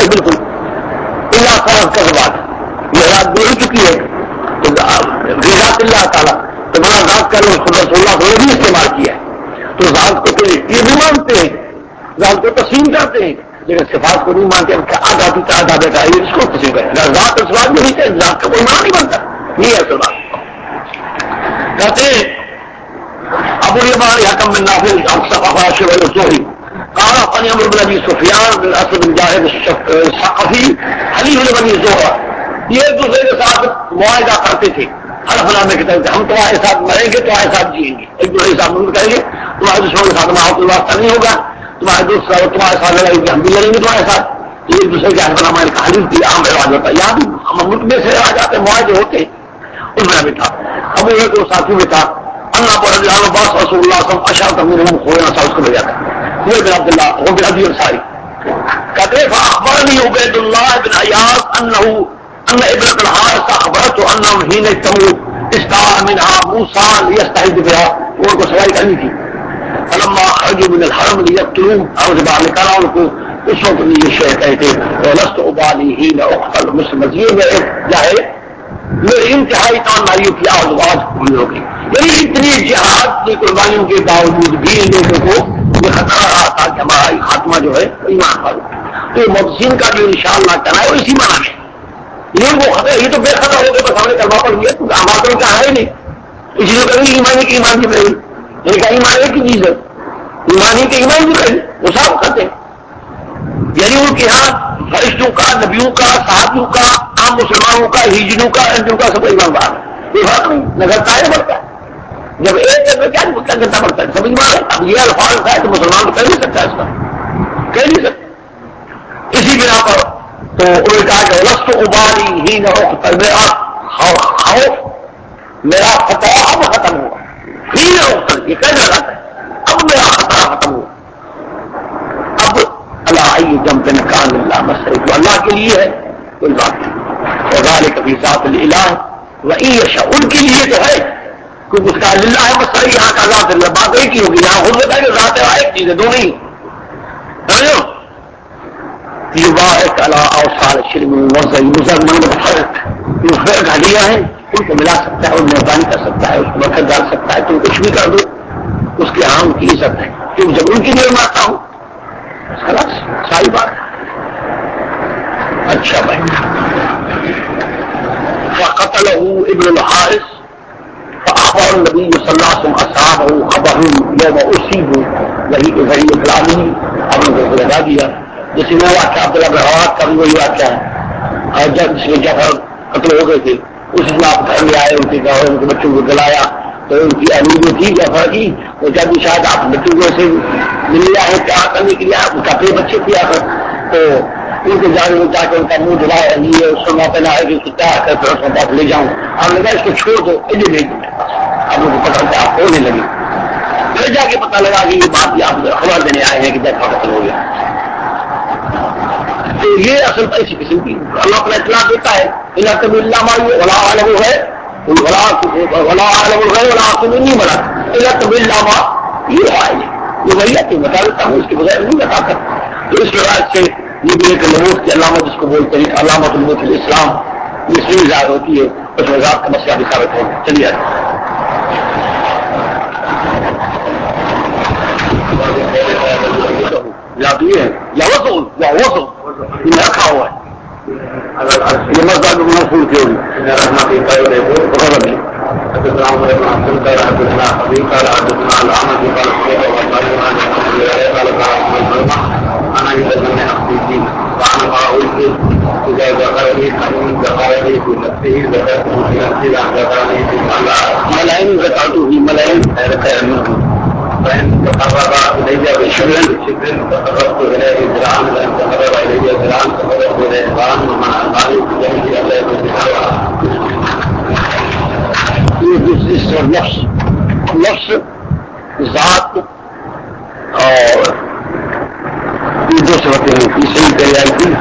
ہے بالکل اللہ فرض کا زبان یہ رات دے ہی چکی ہے ذات اللہ تعالیٰ تو بڑا ذات کا رسول اللہ نے بھی استعمال کیا ہے تو ذات کو تو یہ بھی مانتے ہیں ذات کو تسلیم کرتے ہیں لیکن صفات کو نہیں مانتے آدھا پیتا آدھا بیٹا یہ اس کو تسلیم کرے ذات اسباب نہیں ہے ذات کا کوئی مان نہیں بنتا یہ ہے اصل بات کہتے ہیں ابو الیمان حکم بن نافع الزہری قال عن عمرو بن ابی سفیان بن اسد بن جاہد الثقفی حلیف بن زہرہ یہ ایک دوسرے کے ساتھ معاہدہ کرتے تھے حلف نامے کے طرف ہم تمہارے ساتھ مریں گے تمہارے ساتھ جیئیں گے ایک دوسرے کے ساتھ مل کہیں گے تمہارے دشمنوں کے ساتھ محبت واسطہ نہیں ہوگا تمہارے دوست تمہارے ساتھ لڑیں گے ہم بھی لڑیں گے تمہارے ساتھ ایک دوسرے کے حلف نامے کا حلیف کی عام رواج ہوتا ہے یہاں بھی ہم ملک میں سے رواج آتے معاہدے ہوتے اس میں بھی تھا ابو ایک دو ساتھی میں تھا اللہ پر عباس رسول اللہ صلی اللہ علیہ وسلم اشار تمہیں کھولنا تھا اس کو بھیجا تھا وہ بن عبداللہ وہ بن ابی انصاری کہتے فاخبرني عبید اللہ بن عیاض انه ان ابنة الحارث اخبرته انهم حين تموت استعار منها موسى ليستعد بها وہ ان کو سواری کرنی تھی فلما خرجوا من الحرم ليقتلوه اور جب باہر نکالا ان کو اس وقت یہ شعر کہتے ولست ابالي حين اقتل مسلم یہ میں جاہے میری انتہائی توانائی کی آواز پوری ہو گئی یعنی اتنی جہاد کی قربانیوں کے باوجود بھی لوگوں کو یہ خطرہ رہا تھا کہ ہمارا خاتمہ جو ہے ایمان پر تو یہ محسن کا جو نشان نہ کرنا ہے وہ اسی معنی میں یہ وہ خطرہ یہ تو بے خطرہ ہو گئے بس ہم نے کلمہ پڑھ لیا کیونکہ ہمارا تو کہا ہے نہیں اسی لیے کہیں ایمانی کی ایمان کی پڑھی یہ کہ ایمان ایک ہی چیز ہے ایمانی کے ایمان بھی پڑھی وہ سب کرتے یعنی ان کے یہاں فرشتوں کا نبیوں کا صحابیوں کا عام مسلمانوں کا ہجروں کا انجوں کا سب ایمان بار کوئی فرق نہیں نظر کایا بڑھتا ہے جب ایک ہے کیا گھنٹہ بڑھتا ہے سب ایمان ہے اب یہ الفاظ ہے تو مسلمان تو کہہ نہیں سکتا اس کا کہہ نہیں سکتا اسی بنا پر تو انہوں نے کہا کہ لست ابالی ہی نہ میرا خوف میرا خطرہ اب ختم ہوا ہی نہ یہ کہہ لگاتا ہے اب میرا خطرہ ختم ہوا اب اللہ جم کے نکال اللہ مسئلہ تو اللہ کے لیے ہے کوئی بات نہیں وغالے کبھی ذات الہ وعیشا ان کے لیے تو ہے کیونکہ اس کا اللہ ہے مسئلہ یہاں کا ذات اللہ بات ایک ہی ہوگی یہاں خود بتائے کہ ذات ہے ایک چیز ہے دو نہیں سمجھو یہ واحد اللہ اوصال شرم مزمن فرق جو فرق ہڈیاں ہیں ان کو ملا سکتا ہے اور مہربانی کر سکتا ہے اس کو وقت ڈال سکتا ہے تم کچھ بھی کر دو اس کے ہاں ان کی عزت ہے کیونکہ جب ان کی لیے میں آتا ہوں خلاص ساری بات اچھا بھائی فقتله ابن الحارث فأخبر النبي صلى الله عليه وسلم أصحابه خبرهم يوم أصيبوا وهي إكرامه ابن کو بتا دیا جس میں واقعہ عبداللہ بن رواحہ کا بھی وہی واقعہ ہے اور جب اس میں جعفر قتل ہو گئے تھے اس میں آپ گھر میں آئے ان کے گھر ان کے بچوں کو دلایا تو ان کی امی جو تھی جعفر کی وہ جب شاید آپ بچوں کو ایسے مل لیا ہے پیار کرنے کے لیے آپ کا اپنے بچے کیا کر تو ان کے جانے میں جا کے ان کا منہ دلایا لیے اس کو موقع نہ آئے کہ اس کو کیا کر پھر اس کے پاس لے جاؤں آپ نے کہا اس کو چھوڑ دو ادھر لے دیں آپ لوگ کو پکڑ کے آپ ہونے لگے پھر جا کے پتا لگا کہ یہ بات بھی آپ خبر دینے آئے ہیں کہ جعفر قتل ہو گیا تو یہ اصل ایسی قسم کی اللہ اپنا اطلاع دیتا ہے اللہ اللہ مائی ولا عالم ہے ولا عالم الغیب ولا عقل نہیں بنا اللہ طب اللہ یہ ہے یہ وہی ہے بتا دیتا ہوں اس کے بغیر نہیں بتا سکتا تو اس روایت سے یہ بھی ایک نمود کی علامت جس کو بولتے ہیں علامت الموت الاسلام یہ صحیح ظاہر ہوتی ہے اس میں ذات کا مسئلہ بھی ثابت ہو چلیے یا تو یہ ہے یا وہ رکھا ہوا ہے یہ مسئلہ منصور کی ہوگی ملائم زکاتو ہی ملائم فإن تقرب إلي بشبر تقربت إليه ذراعا وإن تقرب إلي ذراعا تقربت إليه ذراعا ومن أمالي بجميع الله بالذراع اس نفس ذات اور یہ دو صورتیں ہیں یہ صحیح کہی آئی تھی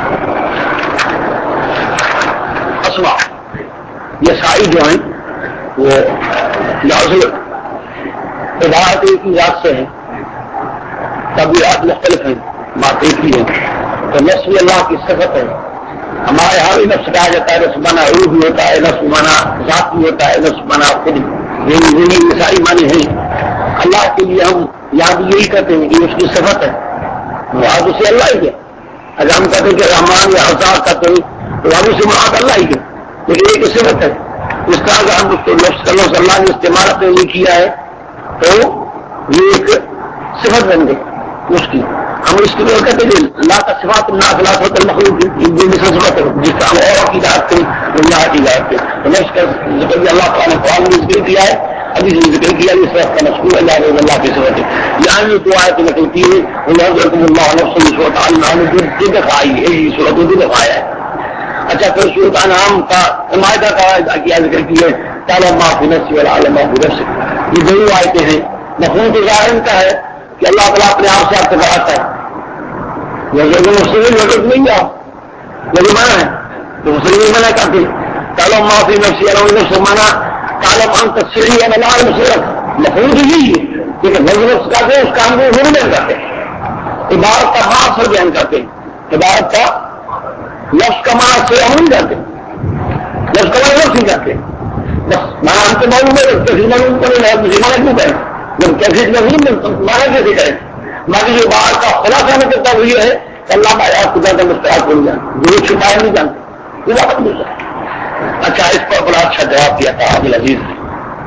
اسماء یہ سائی جو ہیں وہ لازم عبارت ایک ہی ذات سے ہیں طبیعت مختلف ہیں بات ایک ہی ہے تو نفس بھی اللہ کی صفت ہے. ہمارے یہاں بھی نفس کہا جاتا ہے، نفس مانا روح بھی ہوتا ہے، نفس مانا ذات بھی ہوتا ہے، نفس مانا خود. یہ ساری معنی ہیں. اللہ کے لیے ہم یاد یہی کرتے ہیں کہ اس کی صفت ہے، مراد اسے اللہ ہی ہے. اگر ہم کہتے ہیں کہ رحمان یا اوصاف کرتے ہیں تو ہم اسے مراد اللہ ہی ہے، لیکن ایک صفت ہے. اس طرح اگر ہم اس کو نفس کا لفظ اللہ نے استعمال اپنے لیے کیا ہے تو یہ ایک صفت بن گئی اس کی. ہم اس کے لیے کہتے ہیں کہ اللہ کا صفات اللہ خلاصت المخلوق صفت ہے، جس کا ہم اور کی بات کریں اللہ کی بات کریں تو نفس کا ذکر بھی اللہ تعالیٰ نے قرآن میں ذکر کیا ہے، ابھی سے ذکر کیا یہ صفت کا مشکور اللہ کی صفت ہے. یہاں یہ دعا کی نقل کی ہے اللہ نفس صورت عالم جو دفاعی ہے، یہ صورت دو دفاع ہے. اچھا پھر صورت انعام کا مائدہ کا کیا ذکر کی ہے تعالیٰ معافی نفس والعالم معافی نفس. یہ دونوں آیتیں ہیں. مفہوم تو ظاہر کا ہے کہ اللہ تعالیٰ اپنے آپ سے آپ سے بڑھاتا ہے. مسلم لطف نہیں ہے لیکن مانا ہے تو مسلم منع کرتے تعالیٰ معافی نفسی نفس مانا تعالیٰ ہم تصویری ہے بنا مسلم مفہوم تو یہی ہے لیکن نفس کا اس کام کو ضرور بیان کرتے ہیں. عبارت کا بات سے بیان کرتے ہیں. عبارت کا لفظ کا معنی سے ہم نہیں جانتے، لفظ کا معنی لفظ نہیں جانتے. بس مانا ہم تو معلوم ہے کیسے معلوم کریں مجھے مانا کیوں کریں جب کیسے نہیں مانا کیسے کریں. باقی جو بات کا خلاصہ میں کرتا وہ یہ ہے کہ اللہ کا خدا کا مستحق بن جائے جو چھپائے نہیں جانتے یہ بات مل جائے. اچھا اس پر بڑا اچھا جواب دیا تھا عبد العزیز نے.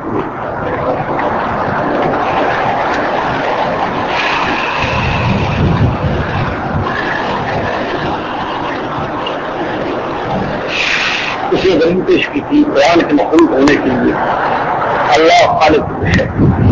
اسے دلیل پیش کی تھی قرآن کے مخلوق ہونے کے لیے اللہ خالق ہے.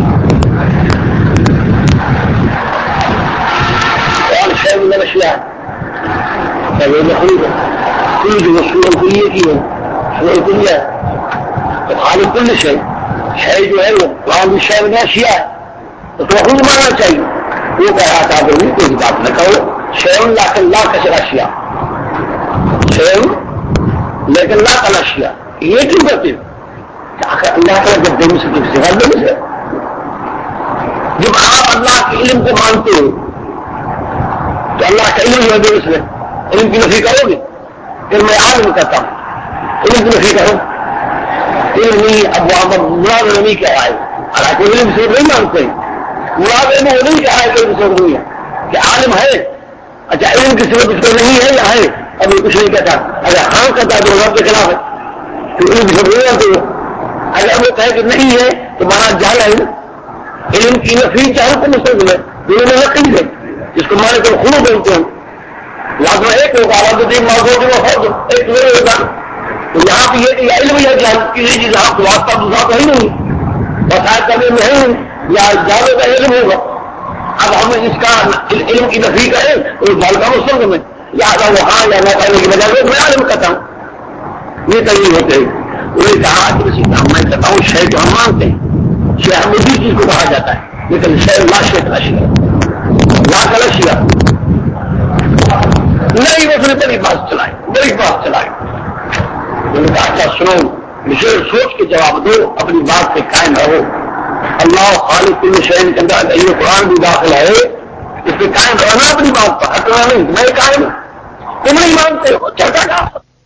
قرآن شہر میں اشیاء ہے وہ مخلوق ہے کل جو سورہ کلیہ کی ہے سورہ کلیہ تو خالق کل شے جو ہے وہ قرآن کی شہر میں اشیاء ہے تو مخلوق ماننا چاہیے. وہ کہہ رہا تھا کہ کوئی بات نہ کہو شہر اللہ کا اللہ کا شرح اشیاء شہر لیکن لا تلاشیا یہ کیوں کرتے اللہ تعالیٰ جب دونوں سے سوا دونوں سے جب آپ اللہ کے علم کو مانتے ہو تو اللہ کا علم جو ہے دونوں سے علم کی نفی کرو گے پھر میں عالم کرتا ہوں علم کی نفی کرو علم نہیں. اب مراد نہیں کہہ رہا ہے حالانکہ علم سے نہیں مانتے مراد علم وہ نہیں کہہ رہا ہے کہ علم سے نہیں ہے کہ عالم ہے. اچھا علم کی صورت اس کو نہیں ہے یا ہے ابھی کچھ نہیں کہتا. اگر ہاں کہتا ہے تو رب کے خلاف ہے تو علم سے نہیں جانتے ہو. اگر وہ کہے کہ نہیں ہے تو مانا جہل ہے. علم کی نفی چاہے تو مستقبل ہے دونوں میں لکڑی ہے جس کو مانے تو خلو بولتے ہیں. لازم ایک ہوگا الدین معذور میں فرض ایک نہیں ہوگا. تو یہاں پہ یہ کہ علم یا جہل کسی چیز آپ کو واسطہ دوسرا تو ہی نہیں بتایا کرنے میں ہے یا جہل کا علم ہوگا. اب ہم اس کا علم کی نفی کریں تو جہل کا مستقبل میں یا وہاں یا نہ کرنے کی بجائے میں عالم کرتا ہوں یہ دلیل ہوتے ہیں. انہوں نے کہا کہ اسی طرح میں کہتا ہوں شے تو ہم مانتے ہیں شے ہم اسی چیز کو کہا جاتا ہے لیکن شے لا شے تلاشیا لا تلاشیا نہیں. وہ پھر بڑی بات چلائے انہوں نے کہا اچھا سنو مجھے سوچ کے جواب دو اپنی بات سے قائم رہو. اللہ خالق کل شے کے اندر یہ قرآن بھی داخل ہے اس پہ قائم رہنا اپنی بات پر ہٹنا نہیں. میں قائم تم نہیں مانتے ہو چلتا کہا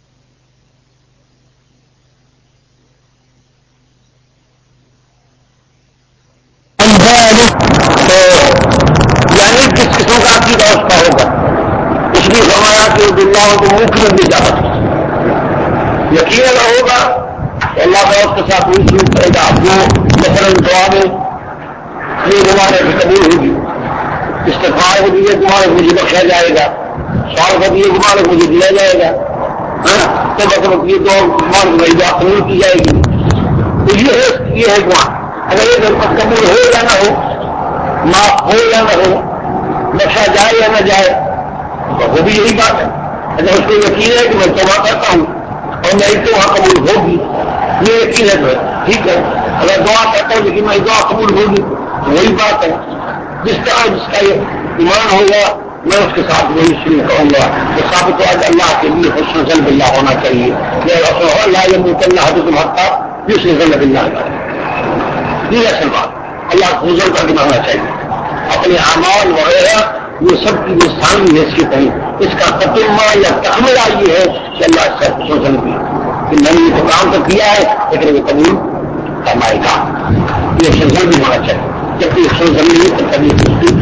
تو یعنی کس قسم کا عقیدہ اس کا ہوگا. اس بھی فرمایا کہ دنیا کو ملک میں بھی جاتا یقین ہوگا اللہ کا اس کے ساتھ کوئی سلوک کرے گا. آپ کو مثلاً دعا میں یہ گمانے کی قبول ہوگی استغفار کو دیے گمانے کو مجھے بخشا جائے گا. سوال کا دیے گمانے کو مجھے دیا جائے گا. تو مطلب یہ دو گمان میری دعا قبول کی جائے گی. تو یہ ہے گمان. اگر یہ درخت قبول ہو یا نہ ہو معاف ہو یا نہ ہو بخشا جائے یا نہ جائے تو وہ بھی یہی بات ہے. اگر اس کو یقین ہے کہ میں توبہ کرتا ہوں اور میری توبہ قبول ہوگی یہ یقین ہے تو ٹھیک ہے. اگر دعا کرتا ہوں لیکن میری دعا قبول ہوگی وہی بات ہے. جس طرح جس کا ایمان ہوگا میں اس کے ساتھ وہی شروع کروں گا. تو ثابت ہوا کہ اللہ کے لیے حسن ظن باللہ ہونا چاہیے. اللہ يموت اللہ حضرت حقہ حسن ظن باللہ یہ اصل بات اللہ کو ظن کر کے مانگنا چاہیے. اپنے اعمال وغیرہ یہ سب کی جو ثانوی حیثیت ہے اس کا تتمہ یا تکملہ یہ ہے کہ اللہ اس کا شوشن کیا کہ میں نے یہ تو کام تو کیا ہے لیکن وہ قبول فرمائے گا. یہ شوشن بھی ہونا چاہیے. جب یہ شوشن نہیں تو کبھی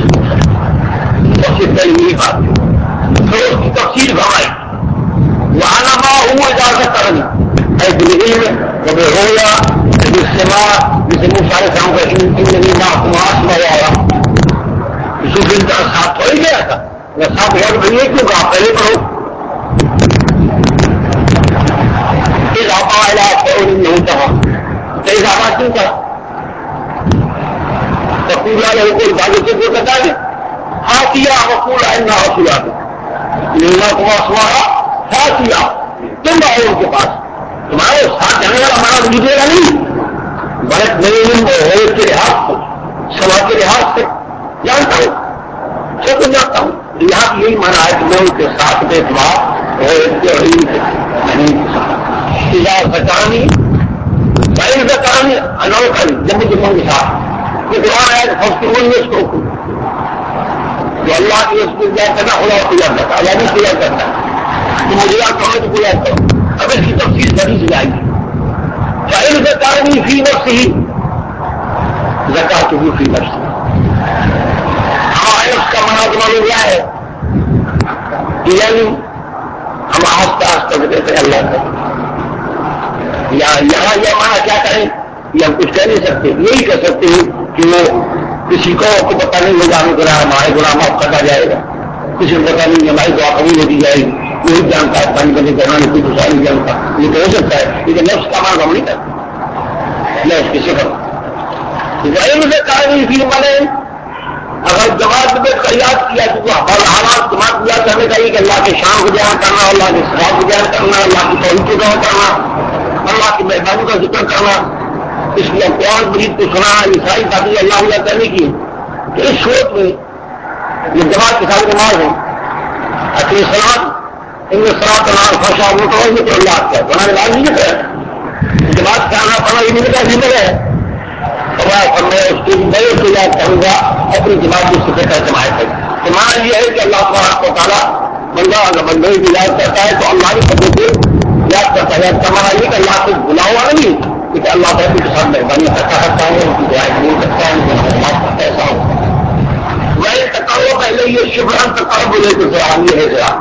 سب سے پہلے یہی بات ہے. پھر اس کی تفصیل فرمائی وہاں ہوا اجازت کرنا ہے دلی میں جب ہو گیا جسے منہ سارے کام کا نہیں ماس میں آیا اسی دن کا ساتھ ہو ہی گیا تھا. ساتھ غیر بھائی کیوں کہا پہلے پڑھو نہیں کہا کئی اضافہ کیوں کہا وکولا نے کوئی باغیچے کو بتا دے ہاں کیا وکول آئے نہ وکولا نیلا کمار سوارا ہاں کیا تم آئے ان کے پاس تمہارے ساتھ جانے والا ہمارا مجھے گا نہیں بھارت نئی کے لحاظ سے سوا کے لحاظ سے جانتا ہوں سب کو جانتا ہوں. یہاں یہی مانا ہے کہ میں ان کے ساتھ بے اعتبار زکانی انوکھلی جمع جمعوں کے ساتھ یہ قرآن ہے کہ اس کو جو اللہ کی اس کو یاد کرنا خدا کو یاد کرتا اللہ بھی کو یاد کرتا ہے کہ مجھے یاد کرو تو کو یاد کرو. اب اس کی تفصیل بڑی سے جائے گی. فإن ذكرني في نفسه ذكرته في نفسي. ہمارے اس کا مناظر معلوم کیا ہے یعنی ہم آہستہ آہستہ کہتے ہیں اللہ کا یہاں یہ مانا کیا کریں یہ ہم کچھ کہہ نہیں سکتے. یہی کہہ سکتے ہیں کہ وہ کسی کو پتہ نہیں ہوگا ہمیں گناہ ہمارے گناہ معاف کرنا جائے گا. کسی کو پتہ نہیں ہماری دعا قبول ہوتی جائے گی. وہی جانتا ہے پانی کرنے کرنا نہیں کوئی دوسرا نہیں جانتا. یہ تو ہو سکتا ہے لیکن نفس کا مان ہم نہیں کرتے. میں اس کی صفت سے کارنی فی مانے اگر جماعت میں یاد کیا تو حالات جماعت کو یاد کرنے چاہیے کہ اللہ کے شان کو بیان کرنا اللہ کے صفات کو بیان کرنا اللہ کی توحید کو بیان کرنا اللہ کی مہربانی کا ذکر کرنا اس لیے قرآن مجید کو سنا یہ ساری باتیں اللہ اللہ کرنے کی. تو اس صورت میں یہ جماعت کے ساتھ نماز ہے اپنی سلاد ان میں سلاد اللہ خرشہ وہ تو اللہ کیا بنا نماز نہیں ہے جماعت کا آنا پڑا یہ نہیں ذمہ ہے. میں اس کی نئے کو یاد کروں گا اپنی جماعت کی سطح کا جماعت ہے. ایمان یہ ہے کہ اللہ تبارک و تعالیٰ بندہ اگر بندے کو یاد کرتا ہے تو اللہ کے بندے کو یاد کرتا ہے. یاد کرنا یہ کہ اللہ کو بلا ہوا نہیں کیونکہ اللہ تعالیٰ کے ساتھ مہربانی کرتا کرتا ہے ان کی دعائیں قبول کرتا ہے ان کی معلومات کرتا ہے. ایسا ہوتا ہے وہ تکڑوں پہلے یہ شبران تکڑ بولے تو ذرا یہ ہے ذرا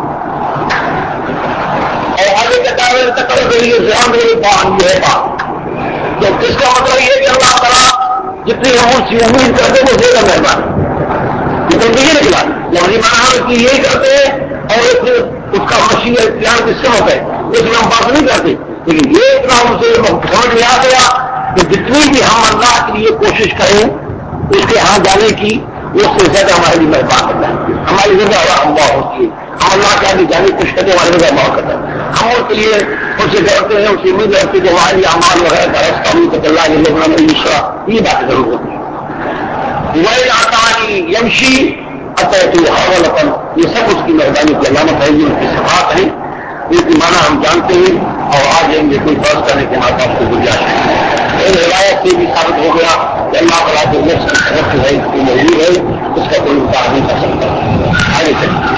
اور آگے کہتا ہے تکڑ کے لیے ذرا میرے پان یہ ہے پان. تو اس کا مطلب یہ کہ اللہ تعالیٰ جتنی امید کرتے وہ زیادہ مہربان لیکن یہ نکلا لفظی معنی کی یہی کرتے ہیں اور اس کا مشین اختیار کس سے ہوتا ہے اس میں ہم بات نہیں کرتے. لیکن یہ اتنا ہم سے سمجھ میں آ گیا کہ جتنی بھی ہم اللہ کے لیے کوشش کریں اس کے ہاں جانے کی اس سے زیادہ ہمارے لیے مہربان کرتا ہے. ہماری جگہ اللہ ہوتی ہے ہم اللہ کے آگے جانے کی کوشش کرتے ہماری جگہ اللہ کرتا ہے. ہم ان کے لیے ان سے ڈرتے ہیں ان سے امید رکھتے جو ہماری اعمال وغیرہ کا رستہ امید اللہ یہ لوگ یہ باتیں ضرور ہوتی ہیں. وہ آسانی یمشی اطن یہ سب اس کی مہربانی کی علامت ہے یہ ان کی صفات ہے ان کی معنی ہم جانتے ہیں اور آ جائیں گے کوئی فرض کرنے کے ماتا کو گنجائش ہے. ان روایت سے بھی ثابت ہو گیا کہ اللہ تعالیٰ کے نفس کی صفت ہے اس کی موجود ہے اس کا کوئی انکار نہیں کر سکتا. آگے چلیے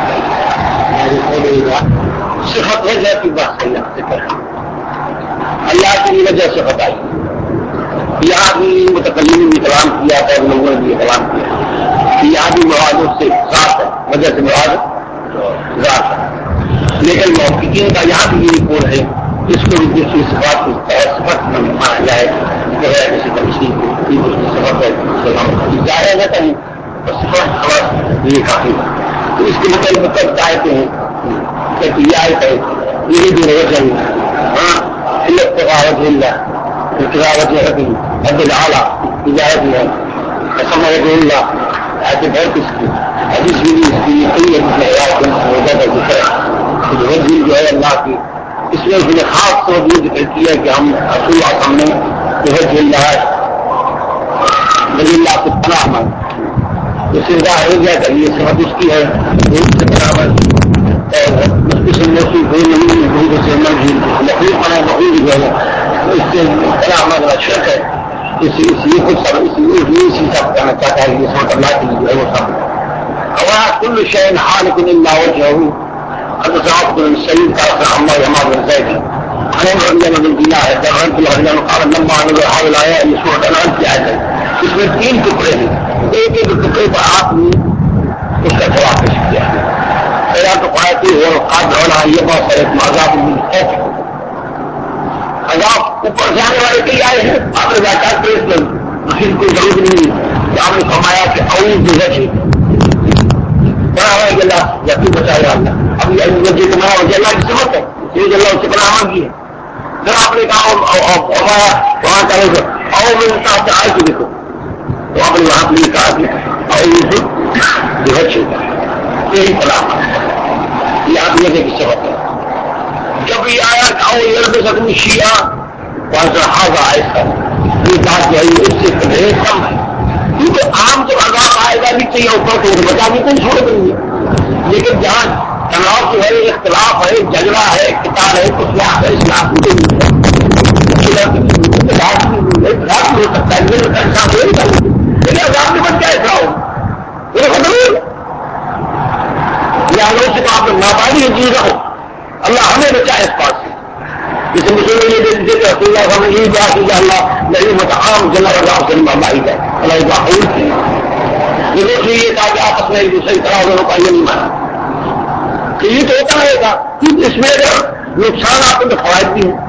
صفت ہے جیسی بات ہے ذکر اللہ کی وجہ سے بتائی. یہاں بھی متکلم بھی کلام کیا تھا لوگوں نے بھی کلام کیا یہاں بھی مواد اس سے ذات ہے وجہ سے مواد ذات ہے. لیکن محققین کا یہاں بھی یہی قول ہے اس کو بھی دوسری صفات کی صفت میں مانا جائے جو ہے کسی تمشین کی صفت ہے ظاہر نہ کہیں صفت خبر یہ کافی ہے. تو اس کے متعلق چاہتے ہیں کہ یہ آئے ہے یہی بھی روزن اتفاوت اللہ اتفاوت عبد العالیٰ اجازت میں سمجھ اللہ ایسے بہت اس کی حدیث بھی اس کی کئی روزہ کا ذکر ہے جو ہے اللہ کی اس میں اس نے خاص طور یہ ذکر کیا کہ ہم رسول اللہ سامنے جو اللہ ہے ولی اللہ سے پناہ مانگ اس سے ظاہر ہو گیا کہ یہ صفت اس کی ہے سے پناہ مانگ اور مختصر موسیقی کوئی نہیں محبوب سے لکڑی پناہ محبوب جو ہے اس سے پناہ مانگنا شرک ہے. اس لیے خود سب اسی سب کہنا چاہتا ہے یہ سب اللہ کے لیے جو ہے وہ سب كل شيء حالك إلا وجهه. حدثنا بن سعيد قال عمار حماد بن زيد عن عمر بن الله رضي الله عنه قال لما نزل هذه الآيات سورة الأنعام في آية اس میں 3 ٹکڑے ہیں، ایک ایک ٹکڑے پر آپ نے اس کا جواب پیش کیا. پہلا ٹکڑا کہ وہ قادر ہونا یہ بہت سارے عذاب عذاب اوپر سے آنے والے کئی آئے ہیں. آپ نے واقعات کے اس میں مشین کوئی ضرورت نہیں کہ آپ نے فرمایا کہ اول بزرچی بڑا ہوا کہ اللہ یقین بچائے گا. اللہ اب یہ بنا ہو اللہ کی سمت ہے، یہ اللہ اس سے بنا مانگی ہے. پھر آپ نے کہا فرمایا وہاں چاہے گا اور میں صاحب سے آئے تو دیکھو تو آپ نے وہاں بھی کہا کہ اول بزرچی یہی فلاح یہ آپ یہ کی سمت ہے. جب یہ آیا کہ یہ سکم شیعہ حاضہ ایسا یہ بات جو ہے اس سے پہلے کم ہے، کیونکہ عام جب عذاب آئے گا بھی چاہیے اوپر تو بچا بھی کوئی چھوڑ دیں گے. لیکن جہاں تناؤ جو ہے اختلاف ہے، جھگڑا ہے، قتال ہے، اصلاح ہے، اصلاح بھی ہو سکتا ہے لیکن عذاب میں بچ جائے اصلاح ہو یا لوگ سے آپ ناپالی چیز رہو. اللہ ہمیں بچائے اس بات سے. اس مسئلے یہ دے دیتے کہ رسول اللہ ہمیں یہ بات کہ اللہ نہیں متعام جنرل اللہ سے مانگائی جائے اللہ ایک قبول کی. لیکن یہ کہا کہ آپس میں ایک دوسرے کی طرح دونوں کا یہ نہیں مانا کہ یہ تو ہوتا رہے گا. کیونکہ اس میں اگر نقصان آپ کو فوائد بھی ہیں،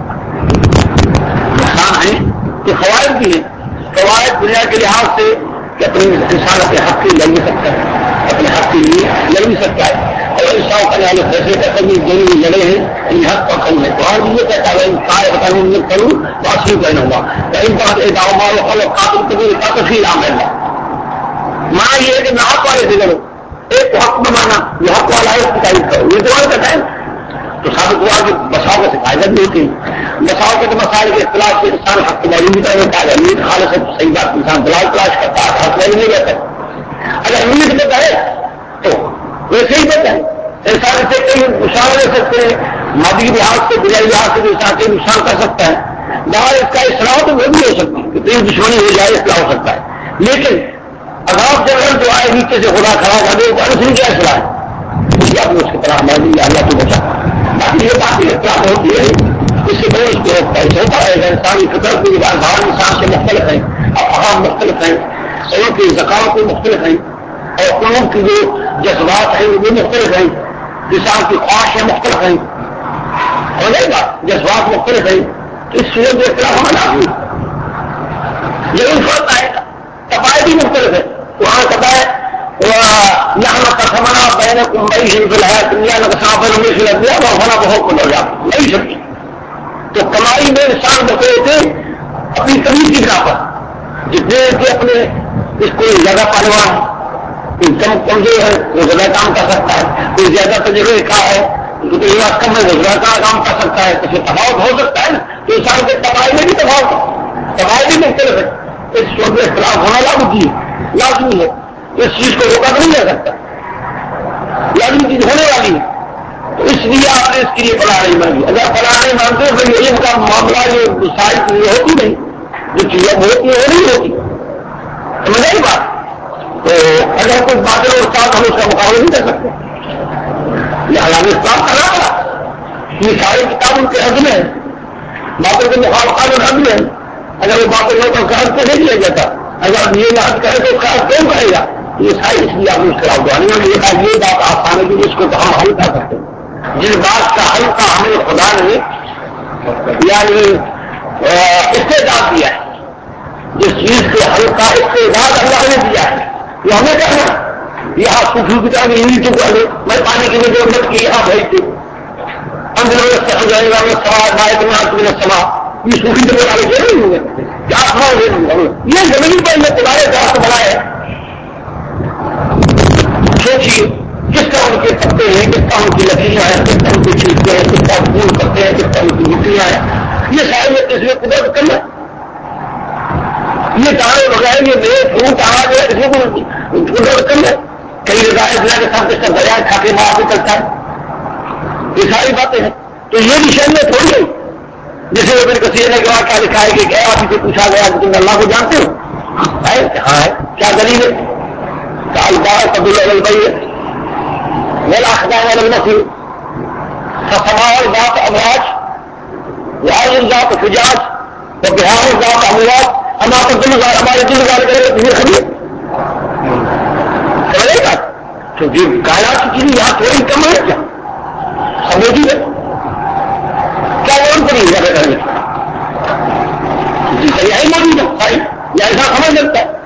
نقصان ہے کہ فوائد بھی ہیں. فوائد دنیا کے لحاظ سے کہ اپنے انسان اپنے حق کے لڑ بھی سکتا ہے، اپنے حق کے لیے لڑ بھی سکتا ہے. اور انسان کرنے والے فیصلے کا کبھی دونوں لڑے ہیں ان حق پر کم ہے. قرآن بھی یہ کہتا ہے کار بتانے میں کروں بات نہیں کرنا ہوگا ان کا قاتل کبھی کا تفصیل عام ہے. مانا یہ ہے کہ نہ حق والے سے لڑو، ایک کو حق میں مانا یہ حق والا ہے اس کی تعریف کرو، یہ دوبارہ کہتا ہے. تو ثابت ہوا کہ بساؤ سے فائدہ بھی ہوتی ہے. بساؤ کے مسائل کے اختلاف سے انسان حق کی معلوم بھی کرتا ہے. امید خالص ہے صحیح بات انسان دلال تلاش کرتا ہے، حق میں نہیں رہتا. اگر امید دیتا ہے تو ویسے ہی دیتا ہے. انسان سے کئی نقصان لے سکتے ہیں، مادی لحاظ سے بجائی لحاظ سے بھی انسان کئی نقصان کر سکتا ہے. باہر اس کا اصلاح تو وہ بھی ہو سکتی ہے، اتنی دشمنی ہو جائے اصلاح ہو سکتا ہے. لیکن عذاب جنرل جو آئے نیچے سے خدا کھڑا کر دے تو ان کیا اصلاح ہے اس کی اس کی طرح میں اللہ کو بچا. باقی یہ باقی اصلاح ہوتی ہے اس سے بہت اس کو پیسہ ہوتا ہے. انسانی فطرت کی باہر انسان سے مختلف ہیں، افہام مختلف ہیں، سڑوں کی ذکاوتیں مختلف ہیں اور قلوب کی جو جذبات ہیں وہ بھی مختلف ہیں. انسان کی خواہشیں مختلف ہیں اور نہیں بات جذبات مختلف ہیں. اس صورت میں اختلاف ہونا لازمی ہے. لیکن فرق آئے گا قبائل بھی مختلف ہے. وہاں قبائل یہاں قسمنا بینکم معیشۃ فی الحیاۃ الدنیا نقصان فی الدنیا وفنا بہت کو لوگ نہیں سکتی. تو کمائی میں انسان بچے تھے اپنی تمیز کی بنا پر، جتنے کہ اپنے اس کو زیادہ پالوان ہے، انکم کمزور ہے وہ زیادہ کام کر سکتا ہے، کوئی زیادہ تجربے کا ہے تجربہ کم ہے وہ زیادہ کام کر سکتا ہے. تو پھر تفاوت ہو سکتا ہے نا. تو انسان کے قبائل میں بھی تفاوت ہے، قبائل بھی مختلف ہے. اس صورت میں اختلاف ہونا لازمی ہے. اس چیز کو روکا نہیں جا سکتا، لازمی چیز ہونے والی ہے. تو اس لیے آپ نے اس کے لیے فلاح نہیں مانگی. اگر فلاح نہیں مانگتے تو علم کا معاملہ جو ساری چیزیں ہوتی نہیں، جو چیزیں ہوتی ہیں وہ نہیں ہوتی. سمجھ آئی بات؟ تو اگر کوئی بادل اور ساتھ ہم اس کا مقابلہ نہیں کر سکتے. لہٰذا اس بات کا نام یہ ساری کتاب ان کے حد میں ہے، بادل کے مخالفات حد میں ہے. اگر وہ بادل ہو تو قرض کیسے دیا جاتا؟ اگر یہ نہ کرے تو قرض کون کرے گا؟ یہ ساری اس لیے آپ نے اس خلاف دعانی میں یہ بات آسان ہے کہ اس کو تو ہم حل کر سکتے ہیں. جس بات کا حل کا ہمیں خدا نے یعنی استعداد دیا ہے، جس چیز کے حل کا استعداد اللہ نے دیا ہے یہ ہمیں کرنا. یہاں صوفی کی طرح نہیں چکا ہے میں پانی کی ضرورت کی یہاں بھیج دوں اندر ہو جائے گا میں سوال بائک میں سما یہ صوفی کے بڑھانے کے نہیں ہوں گے کیا آسمان دے دوں گا یہ زمین پر یہ تمہارے درخت بڑا ہے. سوچیے کس طرح ان کے پتے ہیں، کس طرح ان کی لکڑیاں ہیں، کس طرح ان کے چھلکے ہیں، کس طرح پھول کرتے ہیں، کس طرح ان کی مٹیاں ہیں. یہ سارے اس میں قدرت کرنا یہ دانے بغیر یہ نئے فروٹ آ گئے اس میں قدرت کرنا. کئی رضائے دیا کے ساتھ اس کا دریا کھا کے باہر نکلتا ہے. یہ ساری باتیں ہیں. تو یہ بھی شہر میں تھوڑی ہے جیسے ابن کثیر نے کہا کیا لکھا ہے کہ گیا آپ سے پوچھا گیا کہ تم اللہ کو جانتے ہو؟ ہاں ہے. کیا دلیل ہے؟ قبول بھائی ہے والأخداع والنفي فسماء ذات أمواج وأرض ذات فجاج وبحار ذات أمواج أما تدل ہمارے دل گال کرے تمہیں خبر سمجھے گا تو جو کائنات کی چیزیں یہاں تھوڑی کم ہے کیا سب موجود ہے کیا غور کریے زیادہ کرنے جی صحیح موجود ہے بھائی یا ایسا سمجھ لگتا ہے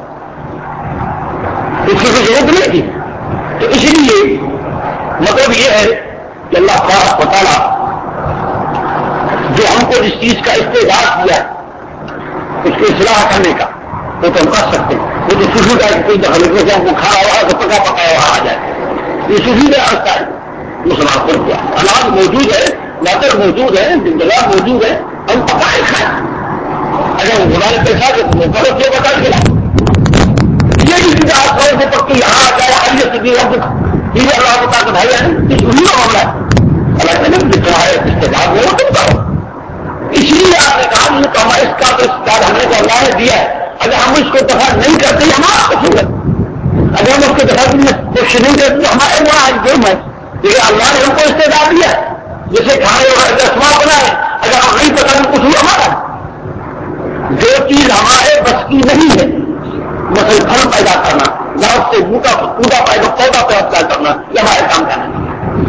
اس کی کوئی ضرورت نہیں تھی تو اسی لیے مطلب یہ ہے کہ اللہ تبارک و تعالیٰ جو ہم کو جس چیز کا استعداد دیا اس کی اصلاح کرنے کا وہ تو ہم کر سکتے ہیں وہ تو سوفی کا کوئی دخل سے ہم کو کھانا ہوا تو پکا پکایا ہوا آ جائے یہ سوفی کا راستہ ہے مسلمان کر دیا اناج موجود ہے لاکر موجود ہے زندگی موجود ہے ہم پکائے کھائیں اگر ہمارے پیسہ کے کرو جو بتا کے یہ بھی چیزیں آپ سے پکے یہاں آ جائے آئیے سیدھی یہ اللہ کو طاقت ہے اس انہیں کا معاملہ ہے اللہ تعالیٰ جو تمہارے استعداد میں وہ تم کرو اس لیے آپ نے کہا کہ ہمارا اس کا تو استعداد ہمیں تو اللہ نے دیا ہے اگر ہم اس کو دفاع نہیں کرتے ہمارا قصور ہے اگر ہم اس کو دفاع کوشش نہیں کرتے تو ہمارے وہاں جرم ہے لیکن اللہ نے ہم کو استعداد دیا جیسے کھانے والا رسما بنائے اگر ہم نہیں پسند قصور ہمارا جو چیز ہمارے بس کی نہیں ہے مثلا پھل پیدا کرنا درخت سے پودا پودا پیدا کرنا یہ ہمارے کام کا نہیں